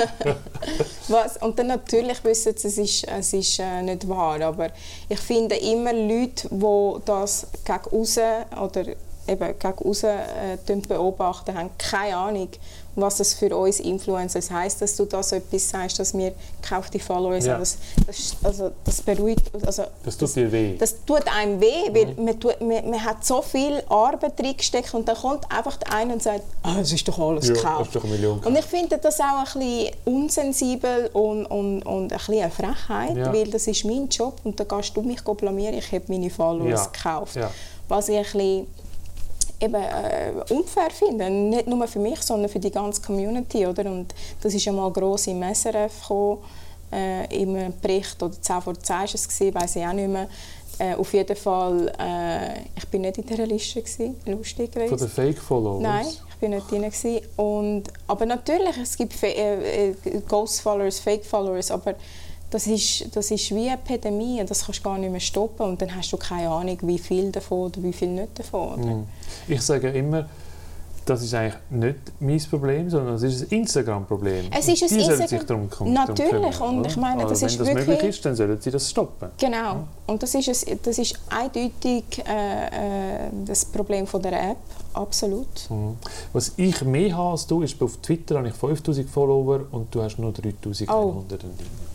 Was? Und dann natürlich wissen sie, es ist, es ist äh, nicht wahr, aber ich finde immer Leute, die das gegen aussen oder eben gegen aussen äh, beobachten, haben keine Ahnung, was das für uns Influencer heisst, dass du da so etwas sagst, dass wir gekaufte Follower sind. Ja. Das, das, also, das beruhigt, also, Das tut dir weh. das tut einem weh, weil man, tut, man, man hat so viel Arbeit reingesteckt und dann kommt einfach der eine und sagt, ah, es ist doch alles Ja, gekauft. das ist doch eine Million Und ich finde das auch ein bisschen unsensibel und, und, und ein bisschen eine Frechheit, Ja. weil das ist mein Job und da kannst du mich blamieren, ich habe meine Followers Ja. gekauft. Ja. Was ich ein bisschen eben, äh, unfair finde, nicht nur für mich, sondern für die ganze Community. Oder? Und das ist einmal gross im S R F gekommen, äh, im Bericht, oder zehn vor zehn war es, weiss ich auch nicht mehr. Äh, auf jeden Fall, äh, ich bin nicht in dieser Liste gewesen, lustigerweise. Von den Fake-Followers? Nein, ich bin nicht drin gewesen. Und, aber natürlich, es gibt Fa- äh, äh, Ghost Followers, Fake Followers, aber das ist, das ist wie eine Epidemie, das kannst du gar nicht mehr stoppen und dann hast du keine Ahnung, wie viel davon oder wie viel nicht davon. Oder? Mm. Ich sage immer, das ist eigentlich nicht mein Problem, sondern es ist ein Instagram-Problem. Es ist ein die sollen Instagram sich darum kümmern. Natürlich, und oder? ich meine, das also, ist wenn das wirklich... möglich ist, dann sollen sie das stoppen. Genau, Ja. und das ist, ein, das ist eindeutig äh, äh, das Problem von der App, absolut. Mhm. Was ich mehr habe als du, ist, auf Twitter habe ich fünftausend Follower und du hast nur dreitausendeinhundert. Oh.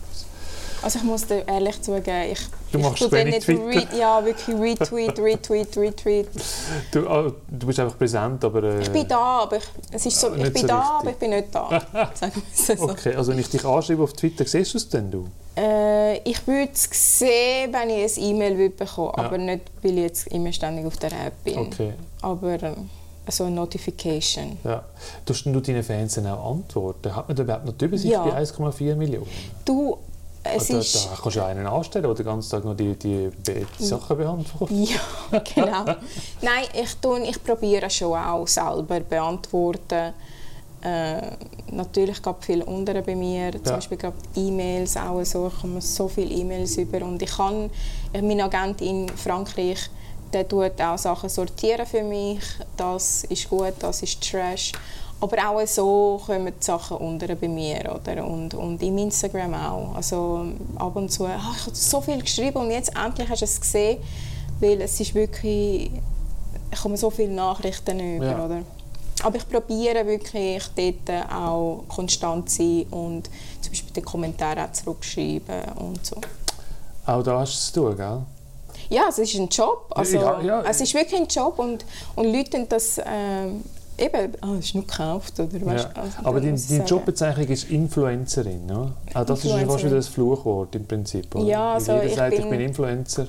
Also ich muss dir ehrlich zugeben, ich, du machst ich wenig nicht Twitter? Re ja, wirklich Retweet, Retweet, Retweet. Du, oh, du bist einfach präsent, aber... Äh, ich bin da, aber ich, es ist so, ich bin so da, richtig. aber ich bin nicht da. Sagen wir es so. Okay, also wenn ich dich anschreibe auf Twitter, siehst du es denn, du? Äh, ich würde es sehen, wenn ich ein E-Mail bekomme, Ja. aber nicht, weil ich jetzt immer ständig auf der App bin. Okay. Aber äh, so eine Notification. Ja. Tust du deinen Fans dann auch antworten? Hat man da überhaupt noch die Übersicht Ja. bei eins Komma vier Millionen? Du, es Also, ist... da kannst du einen anstellen, der den ganzen Tag noch die, die, die Sachen beantwortet. Ja, genau. Nein, ich, tun, ich probiere schon auch selber beantworten. Äh, natürlich gab es viele unten bei mir, zum Ja. Beispiel gerade E-Mails auch so, ich komme so viele E-Mails über und ich kann, mein Agent in Frankreich, der tut auch Sachen sortieren für mich, das ist gut, das ist Trash. Aber auch so kommen die Sachen unten bei mir oder? Und, und im Instagram auch. Also ab und zu, ach, ich habe so viel geschrieben und jetzt endlich hast du es gesehen, weil es ist wirklich, ich komme so viele Nachrichten über, Ja. oder? Aber ich probiere wirklich dort auch konstant zu sein und zum Beispiel die Kommentare auch zurückschreiben und so. Auch da hast du es zu tun, gell? Ja, es ist ein Job. Also, Ja, ja. Es ist wirklich ein Job und, und Leute tun das ähm, eben, oh, es ist nur gekauft. Oder, weißt, Ja. also, Aber deine muss ich dein sagen. Jobbezeichnung ist Influencerin, ne? Auch das ist fast Influencerin. wieder ein Fluchwort im Prinzip. Oder? Ja, also Jeder ich sagt, bin- ich bin Influencer,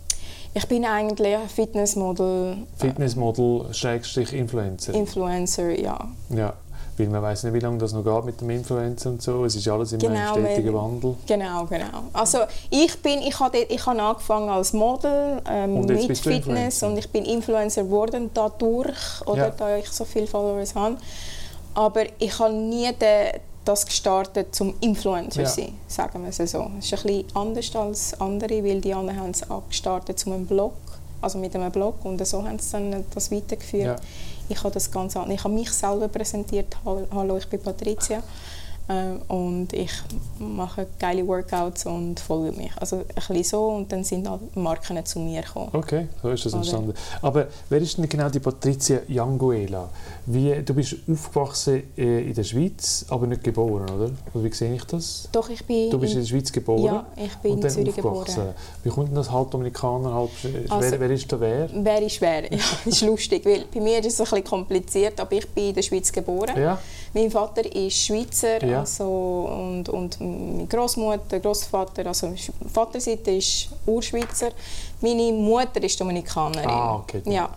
Ich bin eigentlich Fitnessmodel, Fitnessmodel, Schrägstrich Influencer. Influencer, ja. Ja, weil man weiß nicht, wie lange das noch geht mit dem Influencer und so. Es ist alles immer Genau, ein stetiger weil- Wandel. Genau, genau. Also ich bin, ich habe, dort- ich habe angefangen als Model ähm, Und jetzt mit bist du Fitness Influencer. und ich bin Influencer geworden dadurch, oder, Ja. da ich so viele Followers habe. Aber ich habe nie den, das gestartet zum Influencer Ja. sein, sagen wir es so. Es ist ein bisschen anders als andere, weil die anderen haben es gestartet zu einem Blog, also mit einem Blog und so haben sie dann das weitergeführt. Ja. Ich habe das ganz an- ich habe mich selber präsentiert. Hallo, ich bin Patricia ähm, und ich mache geile Workouts und folge mich. Also ein bisschen so und dann sind halt Marken zu mir gekommen. Okay, so ist das Oder? entstanden. Aber wer ist denn genau die Patricia Yanguela? Wie, du bist aufgewachsen äh, in der Schweiz, aber nicht geboren, oder? Oder wie sehe ich das? Doch, ich bin Du bist in in, der Schweiz geboren ja, ich bin und in dann Zürich aufgewachsen. geboren. Wie kommt denn das halb Dominikaner, halb Sch- Also- wer, wer ist da wer? Wäre schwer. Ja, das ist lustig, weil bei mir ist es ein bisschen kompliziert, aber ich bin in der Schweiz geboren. Ja, Mein Vater ist Schweizer Ja. also, und, und meine Großmutter, Großvater, also Vaterseite ist Urschweizer. Meine Mutter ist Dominikanerin. Ah, okay, gut. Ja.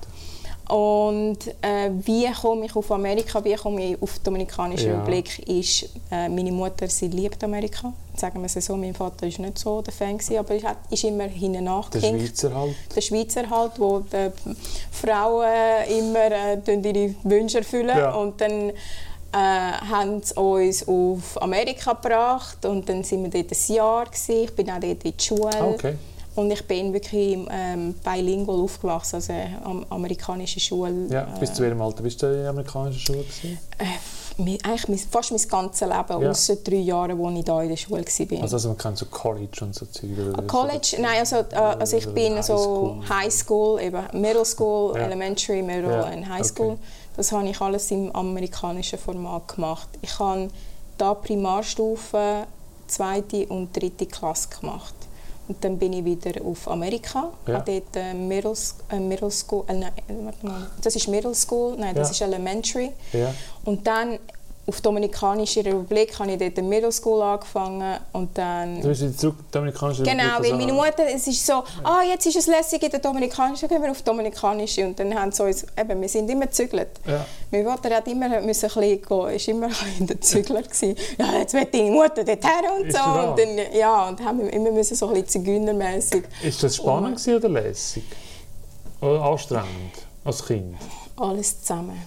Und äh, wie komme ich auf Amerika, wie komme ich auf die Dominikanische Ja. Republik, ist, äh, meine Mutter, sie liebt Amerika, sagen wir es so. Mein Vater war nicht so der Fan, gewesen, aber er hat- ist immer hinten der nachgehinkt. Schweizer halt. Der Schweizer halt, wo die Frauen immer äh, ihre Wünsche erfüllen Ja. und dann äh, haben sie uns auf Amerika gebracht und dann sind wir dort ein Jahr gewesen. Ich bin auch dort in die Schule Ah, okay. und ich bin wirklich ähm, bilingual aufgewachsen, also am amerikanische Schule. Ja, äh, bis zu welchem Alter bist du in der amerikanischen Schule gewesen? äh, mi- eigentlich mein- fast mein ganzes Leben, Ja. ausser drei Jahre, wo ich da in der Schule war. Also, also man kennt so College und so Zeug. oder- College, nein, also, äh, also ich Oder bin High so School. High School, eben Middle School, Ja. Elementary, Middle Ja, und High School. okay. Das habe ich alles im amerikanischen Format gemacht. Ich habe da Primarstufe, zweite und dritte Klasse gemacht. Und dann bin ich wieder auf Amerika, Ja. habe dort äh, Middle, äh, Middle School, äh, nein, warte mal, das ist Middle School, nein, das Ja. ist Elementary. Ja. Und dann auf die Dominikanische Republik habe ich dort in Middle School angefangen und dann... Du bist wieder zurück in die Dominikanische Genau, Republik, weil meine also- Mutter, es ist so, ah, jetzt ist es lässig in der Dominikanischen, gehen wir auf die Dominikanische. Und dann haben sie uns, eben, wir sind immer gezügelt. Ja. Mein Vater hat immer müssen ein bisschen gehen, ist immer ein bisschen der Zügler gewesen. Ja, jetzt will deine Mutter dorthin und Ist so. wahr? Und dann, ja, und haben wir immer müssen so ein bisschen zigeunermässig. Ist das spannend gewesen oder lässig? Oder anstrengend als Kind? Alles zusammen.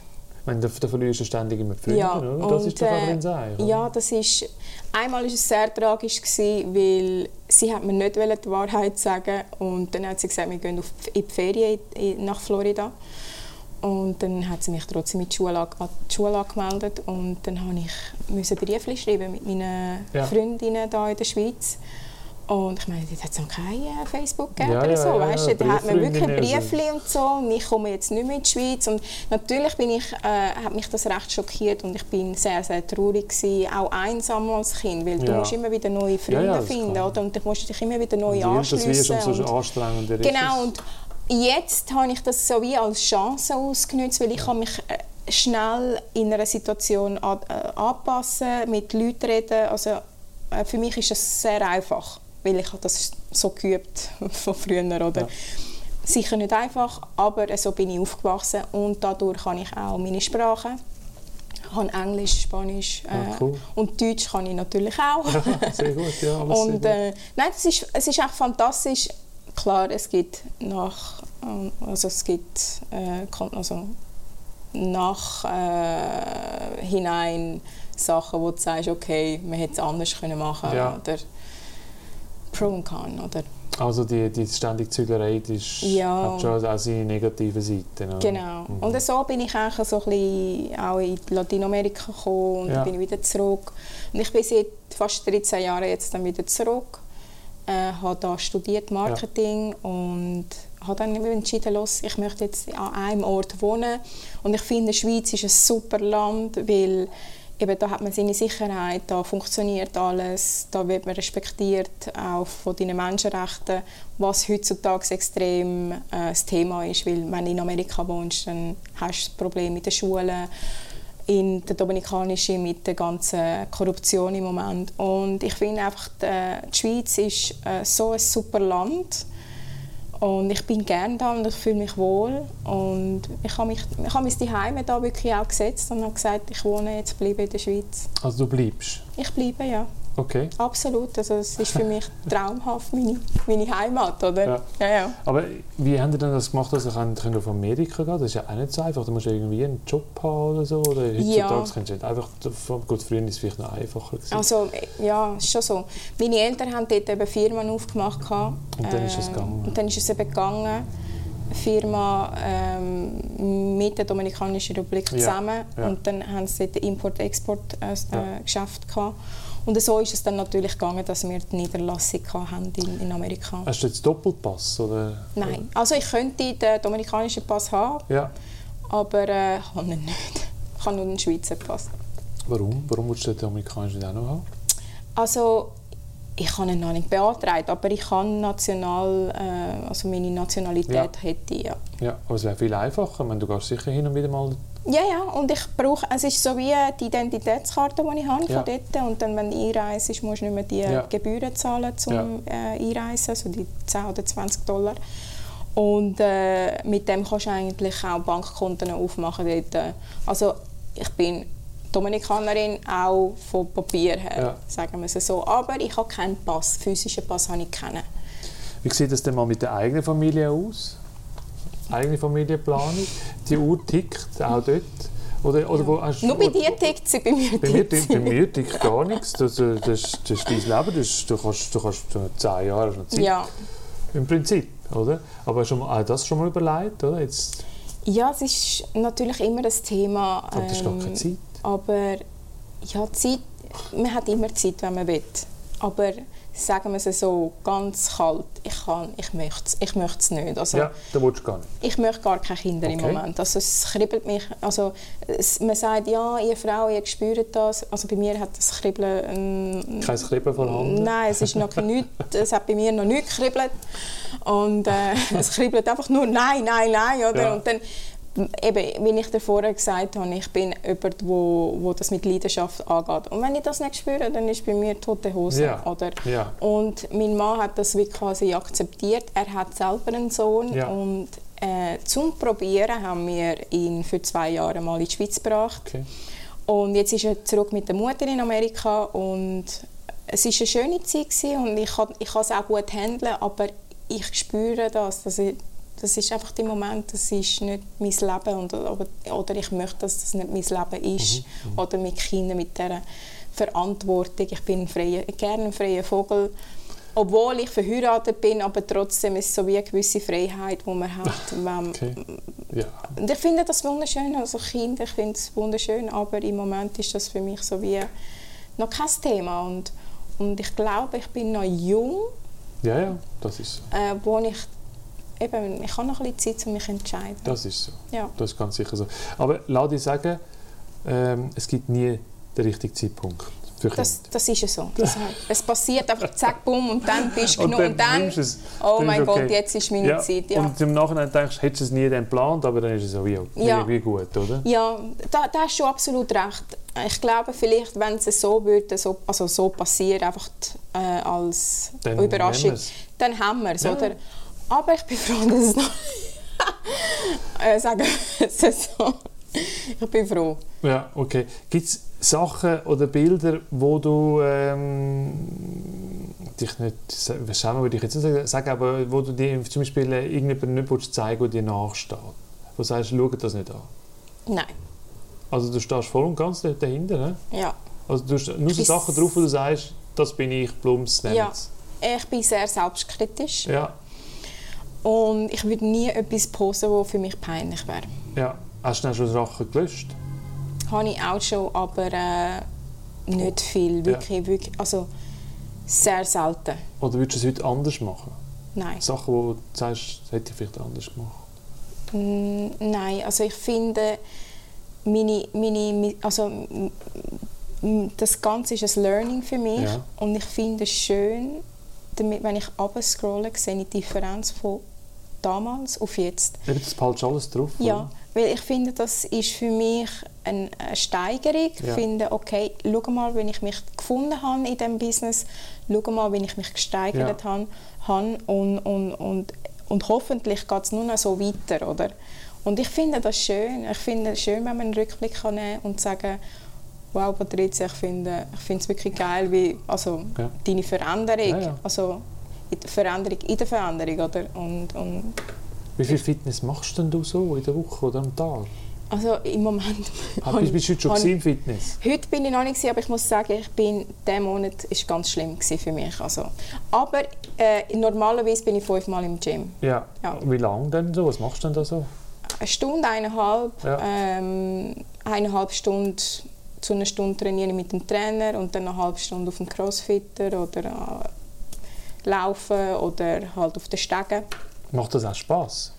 meine, da, da verlierst du ständig immer die Freunde, ja, oder? Das und, ist doch äh, einfach sein, oder? Ja, das ist... Einmal war es sehr tragisch, gewesen, weil sie hat mir nicht die Wahrheit sagen und dann hat sie gesagt, wir gehen auf in die Ferien nach Florida. Und dann hat sie mich trotzdem mit die Schule, an die Schule angemeldet und dann musste ich Briefe schreiben mit meinen ja. Freundinnen hier in der Schweiz. Und ich meine, dort hat es noch kein Facebook gegeben ja, oder so, ja, weißt du? Ja, da hat man wirklich Briefli und so und ich komme jetzt nicht mehr in die Schweiz. Und natürlich bin ich, äh, hat mich das recht schockiert und ich bin sehr, sehr traurig gewesen, auch einsam als Kind, weil ja. du musst immer wieder neue Freunde ja, ja, finden, oder? Und du musst dich immer wieder neu anschliessen. Das ist so anstrengend. Genau, und jetzt habe ich das so wie als Chance ausgenutzt, weil ich ja. mich äh, schnell in einer Situation an, äh, anpassen, mit Leuten reden. Also äh, für mich ist es sehr einfach. Weil ich habe das so geübt von früher, oder? Ja. Sicher nicht einfach, aber so bin ich aufgewachsen und dadurch kann ich auch meine Sprachen. Ich kann Englisch, Spanisch äh, ja, cool. und Deutsch kann ich natürlich auch. Ja, sehr gut, ja. Alles und, äh, nein, das ist, es ist echt fantastisch. Klar, es gibt nach, also es gibt äh, also nach äh, hinein Sachen, wo du sagst, okay, man hätte es anders können machen ja. oder Pro und Con, oder? Also die, die ständige Zügelerei ist, ja. hat schon auch seine negative Seite. Ne? Genau. Mhm. Und so bin ich eigentlich so ein bisschen auch in Lateinamerika gekommen und ja. dann bin ich wieder zurück. Und ich bin seit fast dreizehn Jahren jetzt dann wieder zurück. Äh, habe da studiert Marketing ja. und habe dann entschieden, los, ich möchte jetzt an einem Ort wohnen. Und ich finde, die Schweiz ist ein super Land, weil eben, da hat man seine Sicherheit, da funktioniert alles, da wird man respektiert, auch von deinen Menschenrechten, was heutzutage extrem äh, das Thema ist, weil wenn du in Amerika wohnst, dann hast du Probleme mit den Schulen, in der Dominikanischen mit der ganzen Korruption im Moment. Und ich finde einfach, die, die Schweiz ist äh, so ein super Land. Und ich bin gerne da und ich fühle mich wohl. Und ich habe mich, ich habe mein Zuhause da wirklich auch gesetzt und habe gesagt, ich wohne jetzt, bleibe in der Schweiz. Also du bleibst? Ich bleibe, ja. Okay. Absolut. Also es ist für mich traumhaft, meine, meine Heimat, oder? Ja. Ja, ja. Aber wie haben Sie denn das gemacht, dass Sie auf Amerika gehen? Das ist ja auch nicht so einfach. Du musst irgendwie einen Job haben oder so. Oder heutzutage ja. kannst du nicht einfach... Gut, früher war es vielleicht noch einfacher gewesen. Also, ja, ist schon so. Meine Eltern haben dort eben Firmen aufgemacht. Und dann ist es gegangen? Und dann ist es eben gegangen. Eine Firma ähm, mit der Dominikanischen Republik zusammen. Ja. Ja. Und dann haben sie dort Import-Export-Geschäft äh, gehabt. Und so ist es dann natürlich gegangen, dass wir die Niederlassung hatten in, in Amerika. Hast du jetzt Doppelpass? Oder? Nein. Also ich könnte den dominikanischen Pass haben, ja. aber äh, ich habe ihn nicht. Ich habe nur den Schweizer Pass. Warum? Warum willst du den dominikanischen auch noch haben? Also ich habe ihn noch nicht beantragt, aber ich kann national, äh, also meine Nationalität ja. hätte ich, ja. Ja, aber es wäre viel einfacher. Ich meine, du gehst sicher hin und wieder mal... Ja, ja, und ich brauche, es ist so wie die Identitätskarte, die ich habe ja. von dort. Und dann, wenn du einreist, musst du nicht mehr die ja. Gebühren zahlen zum ja. äh, Einreisen, also die zehn oder zwanzig Dollar. Und äh, mit dem kannst du eigentlich auch Bankkonten aufmachen dort. Also ich bin Dominikanerin, auch von Papier her, ja. sagen wir es so. Aber ich habe keinen Pass, physischen Pass habe ich keinen. Wie sieht das denn mal mit der eigenen Familie aus? Eigene Familienplanung? Die Uhr tickt auch dort? Oder, oder ja. wo hast, Nur bei dir tickt sie, bei mir bei tickt sie. Bei mir tickt gar nichts. Das, das, das, das ist dein Leben. Das, du kannst, du kannst zehn Jahre noch Zeit. Ja. Im Prinzip, oder? Aber hast du das schon mal überlegt, oder? Jetzt. Ja, es ist natürlich immer das Thema. Aber das ist gar keine Zeit. Aber ja, Zeit, man hat immer Zeit, wenn man will. Aber sagen wir es so, ganz kalt, ich, kann, ich möchte es ich möchte nicht. Also, ja, da willst du gar nicht. Ich möchte gar keine Kinder okay. im Moment. Also, es kribbelt mich. Also, es, man sagt, ja, ihr Frau, ihr spürt das. Also bei mir hat das Kribbeln... Ähm, Kein Kribbeln vorhanden? Nein, es ist noch nicht, es hat bei mir noch nicht gekribbelt. Und äh, es kribbelt einfach nur nein, nein, nein. Oder? Ja. Und dann, eben, wie ich dir vorher gesagt habe, ich bin jemand, wo, wo das mit Leidenschaft angeht. Und wenn ich das nicht spüre, dann ist bei mir tote Hose. Ja. Oder? Ja. Und mein Mann hat das wie quasi akzeptiert. Er hat selber einen Sohn. Ja. Und äh, zum Probieren haben wir ihn für zwei Jahre mal in die Schweiz gebracht. Okay. Und jetzt ist er zurück mit der Mutter in Amerika. Und es war eine schöne Zeit gewesen und ich kann, ich kann es auch gut handeln, aber ich spüre das, dass ich Das ist einfach der Moment, das ist nicht mein Leben. Und, oder, oder ich möchte, dass das nicht mein Leben ist. Mhm. Oder mit Kindern, mit dieser Verantwortung. Ich bin ein freier, gerne ein freier Vogel. Obwohl ich verheiratet bin, aber trotzdem ist es so wie eine gewisse Freiheit, die man hat. Wenn, okay. ja. Und ich finde das wunderschön, also Kinder, ich finde es wunderschön, aber im Moment ist das für mich so wie noch kein Thema. Und, und ich glaube, ich bin noch jung. Ja, ja, das ist so. Äh, wo ich, eben, ich habe noch ein bisschen Zeit, um mich zu entscheiden. Das ist so. Ja. Das ist ganz sicher so. Aber lass dich sagen, ähm, es gibt nie den richtigen Zeitpunkt für Kinder. Das, das ist ja so. Das, es passiert einfach zack, bumm und dann bist du genug. Und und dann, es, oh mein okay. Gott, jetzt ist meine ja. Zeit. Ja. Und im Nachhinein denkst du, hättest du es nie geplant, aber dann ist es so wie, ja. wie gut, oder? Ja, da, da hast du absolut recht. Ich glaube, vielleicht, wenn es so würde, so, also so passiert, einfach äh, als dann Überraschung, haben dann haben wir es, ja. oder? Aber ich bin froh, dass es noch... äh, sagen wir es so. Ich bin froh. Ja, okay. Gibt es Sachen oder Bilder, wo du ähm, dich nicht, schämen würde ich jetzt nicht sagen, aber wo du dir zum Beispiel irgendjemandem nicht zeigen willst, der dir nachsteht? Wo du sagst, schau das nicht an? Nein. Also du stehst voll und ganz dahinter, ne? Ja. Also du hast nur so Sachen drauf, wo du sagst, das bin ich, Plums, ja. Ich bin sehr selbstkritisch. Ja. Und ich würde nie etwas posten, das für mich peinlich wäre. Ja. Hast du dann schon Sachen gelöscht? Habe ich auch schon, aber äh, nicht viel. Wirklich, ja. wirklich, also sehr selten. Oder würdest du es heute anders machen? Nein. Sachen, wo du sagst, das hätte ich vielleicht anders gemacht? Mm, nein, also ich finde, meine, meine, also, das Ganze ist ein Learning für mich. Ja. Und ich finde es schön, damit, wenn ich runterscrolle, sehe ich die Differenz von damals auf jetzt. Eben, das behaltest alles drauf? Ja, oder? weil ich finde, das ist für mich eine Steigerung. Ich ja. finde, okay, schau mal, wie ich mich gefunden habe in diesem Business, schau mal, wie ich mich gesteigert ja. habe und, und, und, und hoffentlich geht es nur noch so weiter, oder? Und ich finde das schön. Ich finde es schön, wenn man einen Rückblick kann nehmen und sagen, wow, Patrizia, ich finde ich finde es wirklich geil, wie, also, ja. deine Veränderung, ja, ja. also die Veränderung in der Veränderung, oder? Und, und wie viel Fitness machst denn du so in der Woche oder am Tag? Also im Moment... Aber bist du heute schon im Fitness? Heute bin ich noch nicht, aber ich muss sagen, ich bin, dieser Monat war ganz schlimm für mich. Also, aber äh, normalerweise bin ich fünfmal im Gym. Ja. ja. Wie lange denn so? Was machst du denn da so? Eine Stunde, eineinhalb. Ja. Ähm, eineinhalb Stunden zu einer Stunde trainiere ich mit dem Trainer und dann eine halbe Stunde auf dem Crossfitter oder äh, laufen oder halt auf den Stegen. Macht das auch Spass?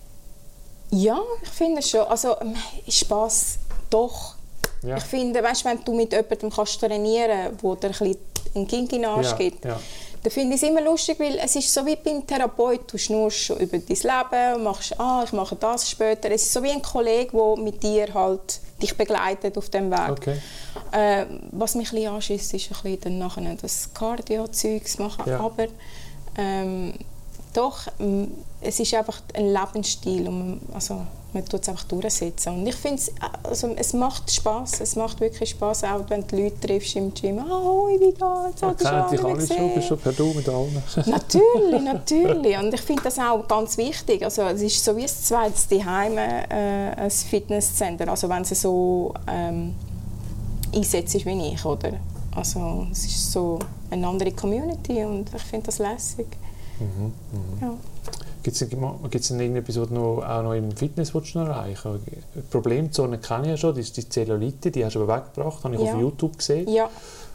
Ja, ich finde es schon. Also Spass doch. Ja. Ich finde, weißt, wenn du mit jemandem kannst trainieren kannst, der dir ein bisschen einen Ginginage ja. gibt, ja. dann finde ich es immer lustig, weil es ist so wie beim Therapeut. Du schnurst schon über dein Leben, machst, ah, ich mache das später. Es ist so wie ein Kollege, der mit dir halt dich begleitet auf dem Weg. Okay. Äh, was mich ein bisschen anschießt, ist ein bisschen dann nachher das Cardio-Zeugs machen. Ja. Aber ähm, doch, es ist einfach ein Lebensstil und also, man tut es einfach durchsetzen. Und ich finde, also, es macht Spass, es macht wirklich Spass, auch wenn du Leute triffst im Gym. «Ah, hoi, wie geht's? Ja, kennen dich alle schon, bist schon per Du mit allen?» Natürlich, natürlich. Und ich finde das auch ganz wichtig. Also, es ist so wie ein zweites Zuhause, äh, ein Fitnesscenter, also wenn es so ähm, einsetzt ist wie ich, oder? Also, es ist so eine andere Community und ich finde das lässig. Mhm, mh. Ja. Gibt es denn irgendetwas, was du noch, auch noch im Fitness willst du noch erreichen willst? Problemzone kenne ich ja schon, das ist die Zellulite, die hast du aber weggebracht, habe ich ja. auf YouTube gesehen. Ja,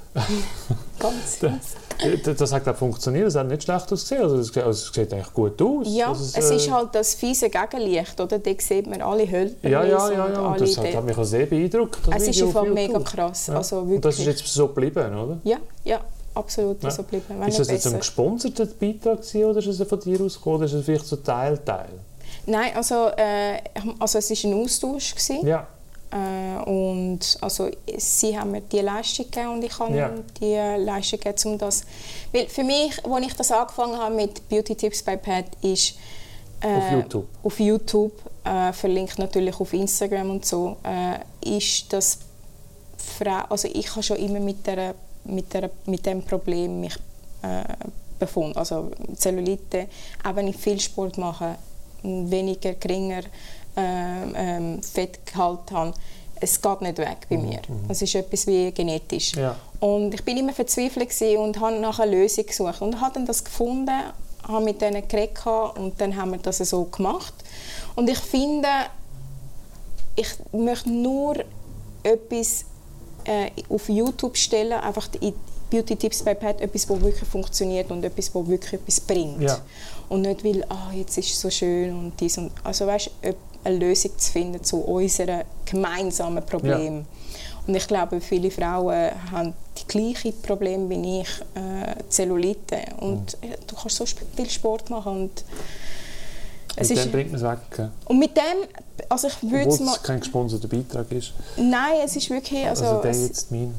ganz. das, das hat glaube funktioniert, das hat nicht schlecht ausgesehen, also es also sieht eigentlich gut aus. Ja, es, es ist halt das fiese Gegenlicht, oder? Da sieht man alle Hölzer. Ja, ja, ja, ja. Und das hat, hat mich auch sehr beeindruckt. Das es Video ist einfach mega krass. Ja. Also wirklich. Und das ist jetzt so geblieben, oder? Ja, ja. Absolut ja. so geblieben. Ist das jetzt ein gesponserter Beitrag oder ist es von dir ausgekommen? Oder ist es vielleicht so Teil, Teil? Nein, also, äh, also es war ein Austausch. Ja. Äh, und also, sie haben mir die Leistung gegeben und ich habe ja. die Leistung gegeben, um das... Weil für mich, als ich das angefangen habe mit Beauty Tips by Pat, ist... Äh, auf YouTube? Auf YouTube, äh, verlinkt natürlich auf Instagram und so, äh, ist das... Frau, also ich habe schon immer mit der mit, der, mit dem Problem mich äh, befunden. Also Zellulite, auch wenn ich viel Sport mache, einen weniger, geringer ähm, ähm, Fettgehalt habe. Es geht nicht weg bei mir. Mhm. Es ist etwas wie genetisch. Ja. Und ich bin immer verzweifelt und habe nach einer Lösung gesucht. Und habe dann das gefunden, habe mit denen geredet und dann haben wir das so gemacht. Und ich finde, ich möchte nur etwas äh, auf YouTube stellen, einfach die Beauty Tips bei Pat, etwas, das wirklich funktioniert und etwas, das wirklich etwas bringt. Ja. Und nicht, weil ah, jetzt ist es so schön und dies und also weißt, eine Lösung zu finden zu unserem gemeinsamen Problem. Ja. Und ich glaube, viele Frauen haben die gleichen Probleme wie ich, äh, Zellulite. Und mhm. du kannst so viel Sport machen. Und es mit ist, dem bringt man es weg. Ja. Und mit dem, also ich würde Obwohl es kein gesponserter Beitrag ist. Nein, es ist wirklich... Also, also der es, jetzt mein.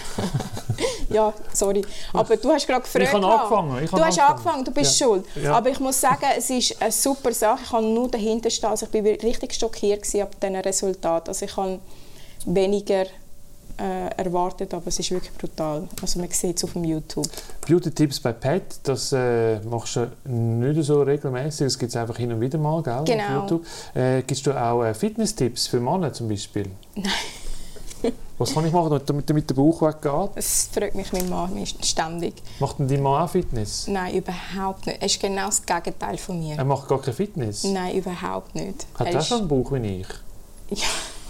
Ja, sorry. Aber du hast gerade gefragt. Ich habe angefangen. Ich du habe hast angefangen. angefangen, du bist ja. schuld. Ja. Aber ich muss sagen, es ist eine super Sache. Ich kann nur dahinter stehen. Also ich war richtig schockiert ab diesen Resultaten. Also ich habe weniger äh, erwartet, aber es ist wirklich brutal. Also man sieht es auf dem YouTube. Beauty Tips bei Pat, das äh, machst du nicht so regelmäßig. Das gibt es einfach hin und wieder mal, gell, genau. auf YouTube. Äh, gibst du auch äh, Fitness-Tipps für Männer zum Beispiel? Nein. Was kann ich machen, damit, damit der Bauch weggeht? Das fragt mich mein Mann ständig. Macht denn dein Mann auch Fitness? Nein, überhaupt nicht. Er ist genau das Gegenteil von mir. Er macht gar kein Fitness? Nein, überhaupt nicht. Hat er, er schon einen Bauch wie ich? Ja.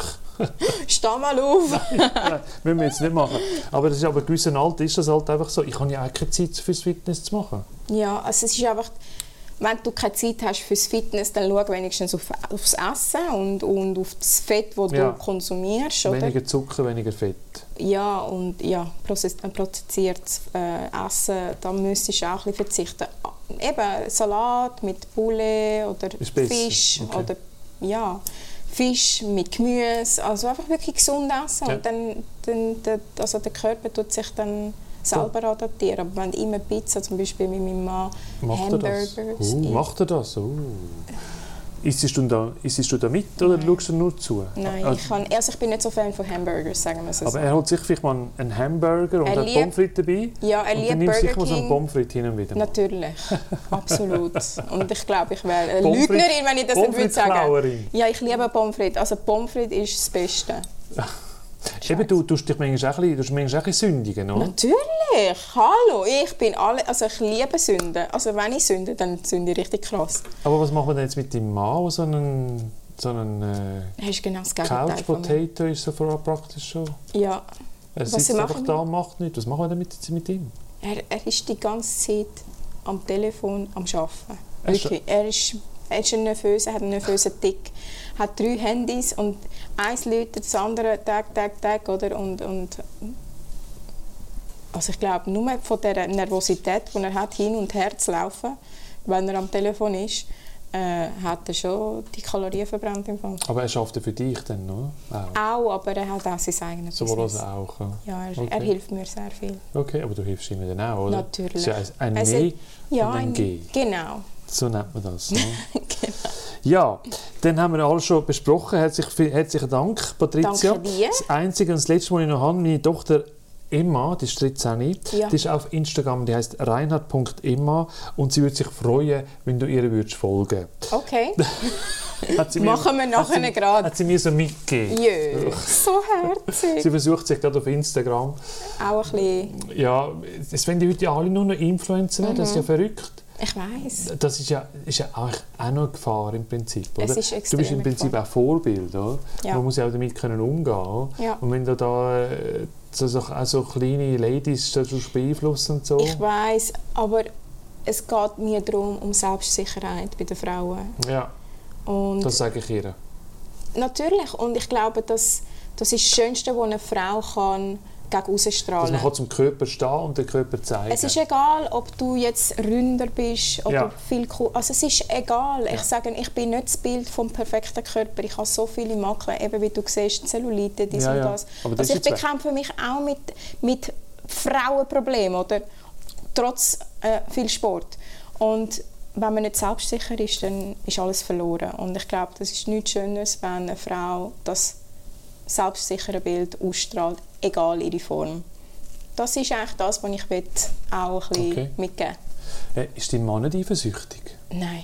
Steh mal auf! Nein, nein, müssen wir jetzt nicht machen. Aber das ist aber in gewissem Alter ist das halt einfach so. Ich habe ja auch keine Zeit fürs Fitness zu machen. Ja, also es ist einfach... Wenn du keine Zeit hast fürs Fitness, dann schau wenigstens auf, aufs Essen und, und auf das Fett, das ja. du konsumierst. Oder? Weniger Zucker, weniger Fett. Ja, und ja, prozessiertes äh, Essen, da müsstest du auch ein bisschen verzichten. Eben Salat mit Poulet oder Fisch. Okay. Oder, ja, Fisch mit Gemüse. Also einfach wirklich gesund essen. Ja. Und dann, dann, der, also der Körper tut sich dann selber adaptieren. Aber wenn immer Pizza, zum Beispiel mit meinem Mann, macht Hamburgers... Er das? Uh, macht er das? Uh. Isst du da, isst du da mit oder Nein. schaust du nur zu? Nein, ich, kann, also ich bin nicht so Fan von Hamburgers, sagen wir es so. Aber er holt sich vielleicht mal einen Hamburger und er hat Pommes frites dabei? Ja, er liebt Burger King. Und dann nimmst du sicher so einen Pommes frites hin und wieder. Natürlich, absolut. Und ich glaube, ich wäre eine Lügnerin, wenn ich das nicht würde sagen. Ja, ich liebe Pommes frites. Also Pommes frites ist das Beste. Eben, du tust dich manchmal auch ein bisschen, manchmal auch ein bisschen sündigen, oder? Natürlich! Hallo! Ich bin alle, also ich liebe Sünden. Also wenn ich sünde, dann sünde ich richtig krass. Aber was macht man denn jetzt mit deinem Mann, so einen, so einen äh, ist genau das Gegenteil Couch Potato ist so praktisch schon? Ja. Er sitzt einfach da und macht nichts. Was machen wir denn mit, mit ihm? Er, er ist die ganze Zeit am Telefon am Arbeiten. Wirklich. Er ist, er ist ein nervös, er hat einen nervösen Tick. Hat drei Handys und eins läutet das andere Tag, Tag, Tag, oder? Und, und also ich glaube, nur von der Nervosität, die er hat, hin und her zu laufen, wenn er am Telefon ist, äh, hat er schon die Kalorien verbrannt im Fall. Aber er schafft für dich dann, oder? Auch. auch, aber er hat auch sein eigenes Sowohl Business. als auch. Ja, ja er, okay. er hilft mir sehr viel. Okay, aber du hilfst ihm dann auch, oder? Natürlich. Das ist ja ein, ein also, Nein ja, und ein, ein G. Genau. So nennt man das. Ne? Genau. Ja, dann haben wir alles schon besprochen. Herzlich, herzlichen Dank, Patricia. Danke dir. Das Einzige und das Letzte, was ich noch habe, meine Tochter Emma, die ist dreizehn, ja. die ist auf Instagram, die heisst reinhard punkt emma und sie würde sich freuen, wenn du ihr würdest folgen. Okay. Hat sie mir, Machen wir nachher gerade. Hat sie mir so mitgegeben. Jö, so herzig. Sie versucht sich gerade auf Instagram. Auch ein bisschen. Ja, es werden die heute alle nur noch Influencer werden, mhm. das ist ja verrückt. Ich weiss. Das ist ja, ist ja auch, auch noch eine Gefahr im Prinzip, oder? Es ist du bist im Prinzip Gefahr. auch Vorbild, oder? Ja. Man muss ja auch damit können umgehen. Ja. Und wenn du da äh, so, so, auch so kleine Ladies beeinflussen und so. Ich weiss, aber es geht mir darum, um Selbstsicherheit bei den Frauen. Ja, und das sage ich ihr. Natürlich. Und ich glaube, das, das ist das Schönste, was eine Frau kann gegen ausstrahlen. Dass man kann zum Körper stehen und den Körper zeigen. Es ist egal, ob du jetzt Ründer bist oder ja. viel cool. Also es ist egal. Ja. Ich sage, ich bin nicht das Bild vom perfekten Körper. Ich habe so viele Makeln, eben wie du siehst, Zellulite, dies ja, und ja. das. Aber das also ich bekämpfe mich auch mit, mit Frauenproblemen, oder? Trotz äh, viel Sport. Und wenn man nicht selbstsicher ist, dann ist alles verloren. Und ich glaube, das ist nichts Schönes, wenn eine Frau das selbstsichere Bild ausstrahlt, egal ihre Form. Das ist eigentlich das, was ich auch ein bisschen okay. mitgeben will. Äh, ist dein Mann nicht eifersüchtig? Nein.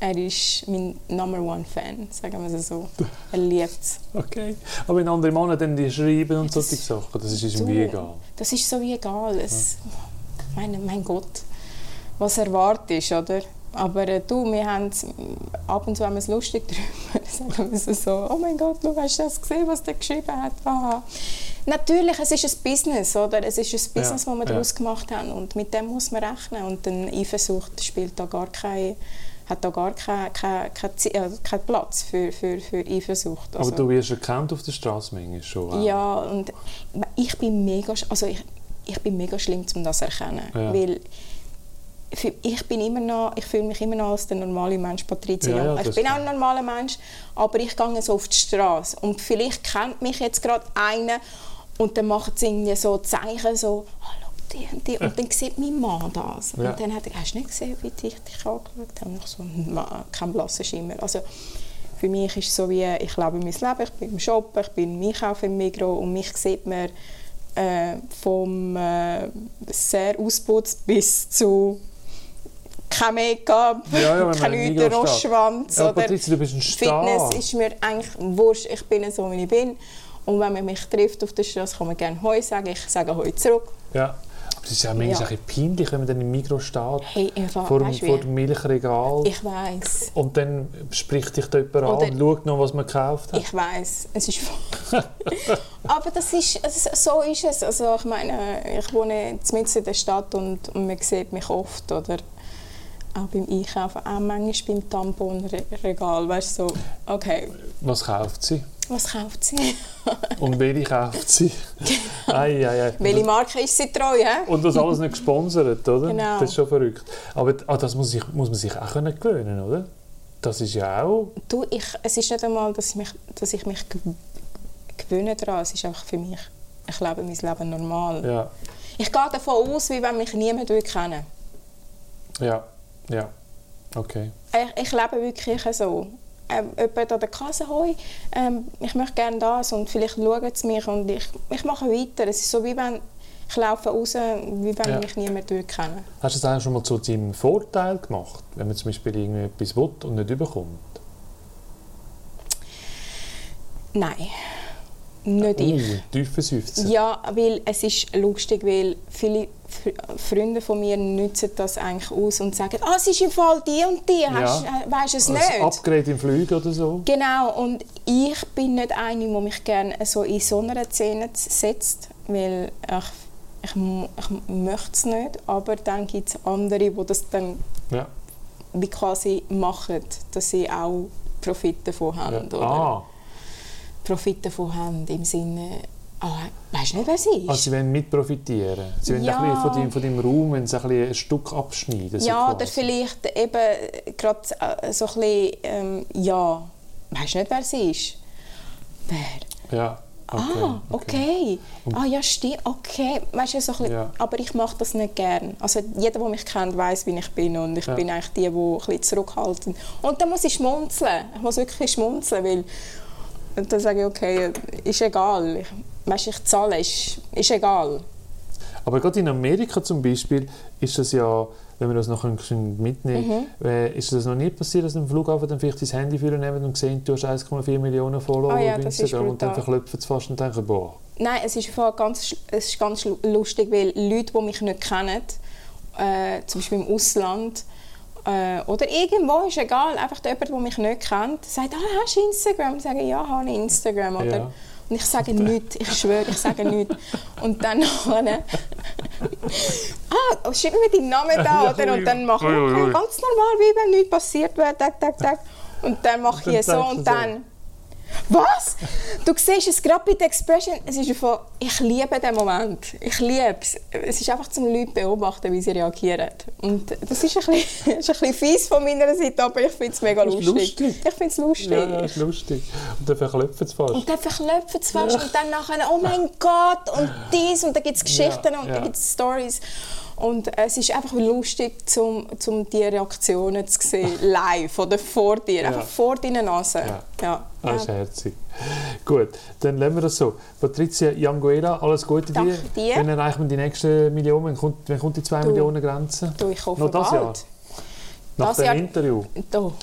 er ist mein Number One Fan, sagen wir es so. Er liebt es. Okay. Aber wenn andere Männer dann die schreiben und Das- solche Sachen, das ist ihm Du, wie egal. Das ist so wie egal. Es, mein, mein Gott, was erwartet ist, oder? Aber äh, du, wir haben ab und zu haben wir es lustig darüber. Sagen wir es so, oh mein Gott, du hast das gesehen, was der geschrieben hat. Aha. Natürlich, es ist ein Business, oder? Es ist ein Business, Ja, das wir ja. daraus gemacht haben und mit dem muss man rechnen. Und dann Eifersucht spielt da gar keine, hat da gar keinen kein, kein, äh, kein Platz für, für, für Eifersucht. Aber du wirst erkannt auf der Straße manchmal schon. auch. Ja, und ich bin mega, sch- also ich, ich bin mega schlimm, um das zu erkennen. Ja. Weil für- ich bin immer noch, ich fühle mich immer noch als der normale Mensch, Patricia. Ja, ja, ich das bin auch kann- ein normaler Mensch, aber ich gehe so auf die Straße und vielleicht kennt mich jetzt gerade einer und dann macht sie irgendwie so Zeichen, so «Hallo, die und die» und dann sieht mein Mann das. Ja. Und dann hat er «Hast du nicht gesehen, wie ich dich angeschaut habe?» Und ich so «Nein, kein blasser Schimmer». Also, für mich ist es so wie, ich lebe mein Leben, ich bin im Shoppen, ich bin im Einkaufen im Migros und mich sieht man äh, vom äh, sehr ausputzt bis zu kein Make-up, Ja, ja, wenn man kein im Nichts, Migros steht. Rostschwanz Ja, oder Patricia, du bist ein Star. Fitness ist mir eigentlich wurscht, ich bin so, wie ich bin. Und wenn man mich trifft auf der Straße, kann man gerne «Hoi» sagen, ich sage «Hoi» zurück. Ja. Aber es ist ja manchmal Ja. ein bisschen peinlich, wenn man dann im Mikro steht, Hey, im Fall, vor, dem, weisst du vor wie? dem Milchregal. Ich weiss. Und dann spricht dich da jemand an Oder- und schaut noch, was man gekauft hat. Ich weiß, es ist voll. Aber das ist, es, so ist es. Also ich meine, ich wohne mitten in der Stadt und, und man sieht mich oft, oder auch beim Einkaufen, auch manchmal beim Tamponregal, weißt du, so, okay, Was kauft sie? was kauft sie? Und welche kauft sie? Ei, ei, ei. Welche Marke ist sie treu, hä? Und das alles nicht gesponsert, oder? Genau. Das ist schon verrückt. Aber ah, das muss, ich, muss man sich auch können gewöhnen, oder? Das ist ja auch... Du, ich, es ist nicht einmal, dass ich mich, dass ich mich gew- gewöhne daran, es ist einfach für mich, ich lebe mein Leben normal. Ja, Ich gehe davon aus, wie wenn mich niemand kennen würde. ja, ja. Okay. Ich, ich lebe wirklich so. Ähm, jemand an der Kasse, «Hoi, ähm, ich möchte gerne das» und vielleicht schauen sie mich und ich, ich mache weiter. Es ist so, wie wenn ich laufe raus, wie wenn Ja. mich niemand kennen. Hast du das eigentlich schon mal zu deinem Vorteil gemacht, wenn man zum Beispiel irgendwie etwas will und nicht überkommt? Nein, nicht ich. Uh, tiefe Seufzer. Ja, weil es ist lustig, weil viele F- Freunde von mir nutzen das eigentlich aus und sagen, «Ah, es ist im Fall die und die, hast, Ja. äh, weisst du es Ein nicht?» Upgrade im Flug oder so? Genau, und ich bin nicht eine, die mich gerne so in so einer Szene setzt, weil ich, ich, ich möchte es nicht, aber dann gibt es andere, die das dann Ja. wie quasi machen, dass sie auch Profit davon haben. ja. Oder Ah, Profit davon haben im Sinne, ah, weisst du nicht, wer sie ist? also sie wollen mitprofitieren. Sie wollen Ja. ein bisschen von deinem, von deinem Raum wenn sie ein, bisschen ein Stück abschneiden. so Ja, oder quasi. vielleicht eben gerade äh, so ein bisschen, ähm, ja, weisst du nicht, wer sie ist? Wer? Ja, okay. Ah, okay. Ah, ja, stimmt. Okay. Weißt du, so ein bisschen, Ja. aber ich mache das nicht gern. Also jeder, der mich kennt, weiß, wie ich bin und ich Ja. bin eigentlich die, die ein bisschen zurückhalten. Und dann muss ich schmunzeln. Ich muss wirklich schmunzeln, weil und dann sage ich, okay, ist egal. Ich, weißt, ich zahle, ist, ist egal. Aber gerade in Amerika zum Beispiel ist das ja, wenn wir das noch mitnehmen Mhm. äh, ist das noch nie passiert, dass am Flughafen dann vielleicht dein Handy nehmen und sehen, du hast eins Komma vier Millionen Follower Ah ja, auf das ist Instagram und dann brutal. verklopfen sie fast und denken, boah. Nein, es ist, im Fall ganz, es ist ganz lustig, weil Leute, die mich nicht kennen, äh, zum Beispiel im Ausland äh, oder irgendwo, ist egal, einfach jemand, der mich nicht kennt, sagt, «Ah, hast du Instagram?» Ich sage, «Ja, habe ich Instagram.» Oder? Ja. Und ich sage nichts, ich schwöre, ich sage nichts. Und dann nachher, «Ah, schreib mir deinen Namen da!» oder? Und dann mache ich, Ui, ui, ui. okay, ganz normal, wie wenn nichts passiert wäre, tak, tak, tak. Und dann mache ich Dann so sagst du und so. dann... Was? Du siehst es gerade bei der Expression. Es ist einfach, ich liebe den Moment. Ich liebe es. Es ist einfach zum Leute beobachten, wie sie reagieren. Und das ist ein bisschen, ist ein bisschen fies von meiner Seite, aber ich finde es mega Das ist lustig. lustig. Ich finde es lustig. Ja, das ist lustig. Und dann verklopfen sie fast. Und dann verklopfen sie fast und dann nachher, oh mein Gott, und dies, und dann gibt es Geschichten Ja, und ja. dann gibt es Stories. Und es ist einfach lustig, um, um die Reaktionen zu sehen, live oder vor dir, Ja. einfach vor deiner Nase. Ja. Ja. Das ist herzig. Gut, dann lassen wir das so. Patricia Yanguera, alles Gute Danke dir. dir. Wann erreichen wir die nächste Million? Wann kommt, wann kommt die zwei Du. Millionen Grenze? Du, ich hoffe Noch das bald. Jahr? Nach Das dem Jahr- Interview? Da.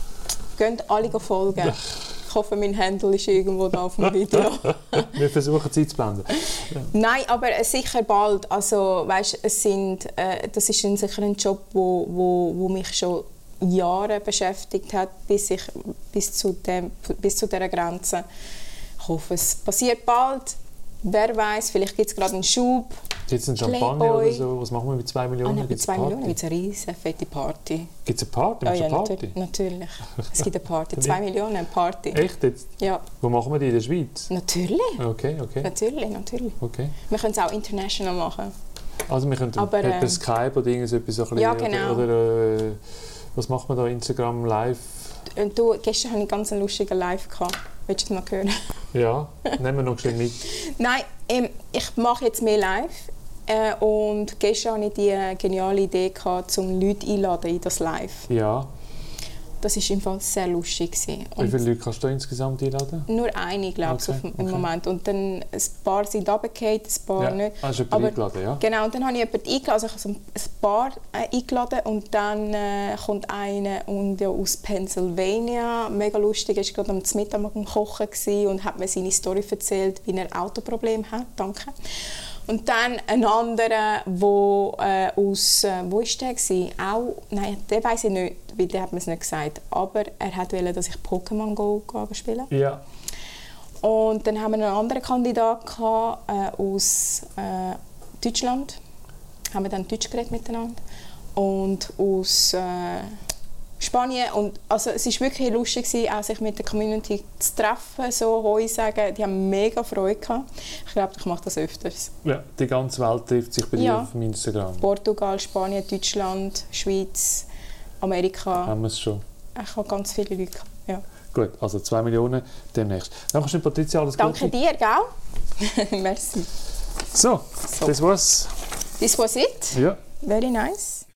Geht alle folgen. Ich hoffe, mein Handle ist irgendwo da auf dem Video. Wir versuchen Zeit zu blenden. Nein, aber äh, sicher bald. Also, weißt, es sind, äh, das ist ein, sicher ein Job, wo, wo, wo mich schon Jahre beschäftigt hat, bis, ich, bis, zu dem, bis zu dieser Grenze. Ich hoffe, es passiert bald. Wer weiß, vielleicht gibt es gerade einen Schub. Gibt es einen Champagner Playboy. oder so? Was machen wir mit zwei Millionen? Ah, nein, mit Gibt's zwei Party? Millionen gibt es eine riesige, fette Party. Gibt es eine Party? Oh, Machst du ja, eine Party? natürlich, natürlich. Es gibt eine Party. zwei Millionen, eine Party. Echt jetzt? Ja, Wo machen wir die? In der Schweiz? natürlich. Okay, okay. Natürlich, natürlich. okay. Wir können es auch international machen. Also wir könnten Aber, per ähm, Skype oder irgendetwas so ein bisschen, Ja, genau. oder, oder äh, was macht man da? Instagram live? Und du, gestern hatte ich ganz einen lustigen Live gehabt. Willst du es mal hören? Ja, nehmen wir noch schnell mit. Nein, ähm, ich mache jetzt mehr live. Äh, und gestern hatte ich die äh, geniale Idee, gehabt, um Leute einzuladen in das Live. Ja. Das war im Fall sehr lustig gewesen. Wie Und viele Leute kannst du da insgesamt einladen? nur eine, glaube ich, Okay, im okay. Moment. Und dann ein paar sind runtergefallen, ein paar Ja, nicht. hast du jemanden Aber- eingeladen, ja? Genau, und dann habe ich jemanden eingeladen, also ich habe so ein Paar äh, eingeladen und dann äh, kommt einer und, ja, aus Pennsylvania, mega lustig, er war gerade am Mittag am Kochen gewesen und hat mir seine Story erzählt, wie er Autoprobleme hat, danke. Und dann ein anderer, wo, äh, aus, äh, wo ist der gewesen? Auch, nein, den weiss ich nicht, weil der hat mir es nicht gesagt, aber er wollte, dass ich Pokémon Go spielen. Ja. Und dann haben wir einen anderen Kandidat gehabt, äh, aus äh, Deutschland. Haben wir dann Deutsch geredet miteinander. Und aus äh, Spanien. Und, also, es war wirklich lustig, gewesen, auch sich mit der Community zu treffen, so Hoi sagen. Die haben mega Freude gehabt. Ich glaube, ich mache das öfters. ja. Die ganze Welt trifft sich bei dir Ja. auf dem Instagram. Portugal, Spanien, Deutschland, Schweiz, Amerika. Haben wir es schon. Ich habe ganz viele Leute gehabt. Ja. Gut, also zwei Millionen demnächst. Dankeschön, Patricia, alles Danke Gute. dir, gell? Merci. So, So. das war's. This was it. Ja. Very nice.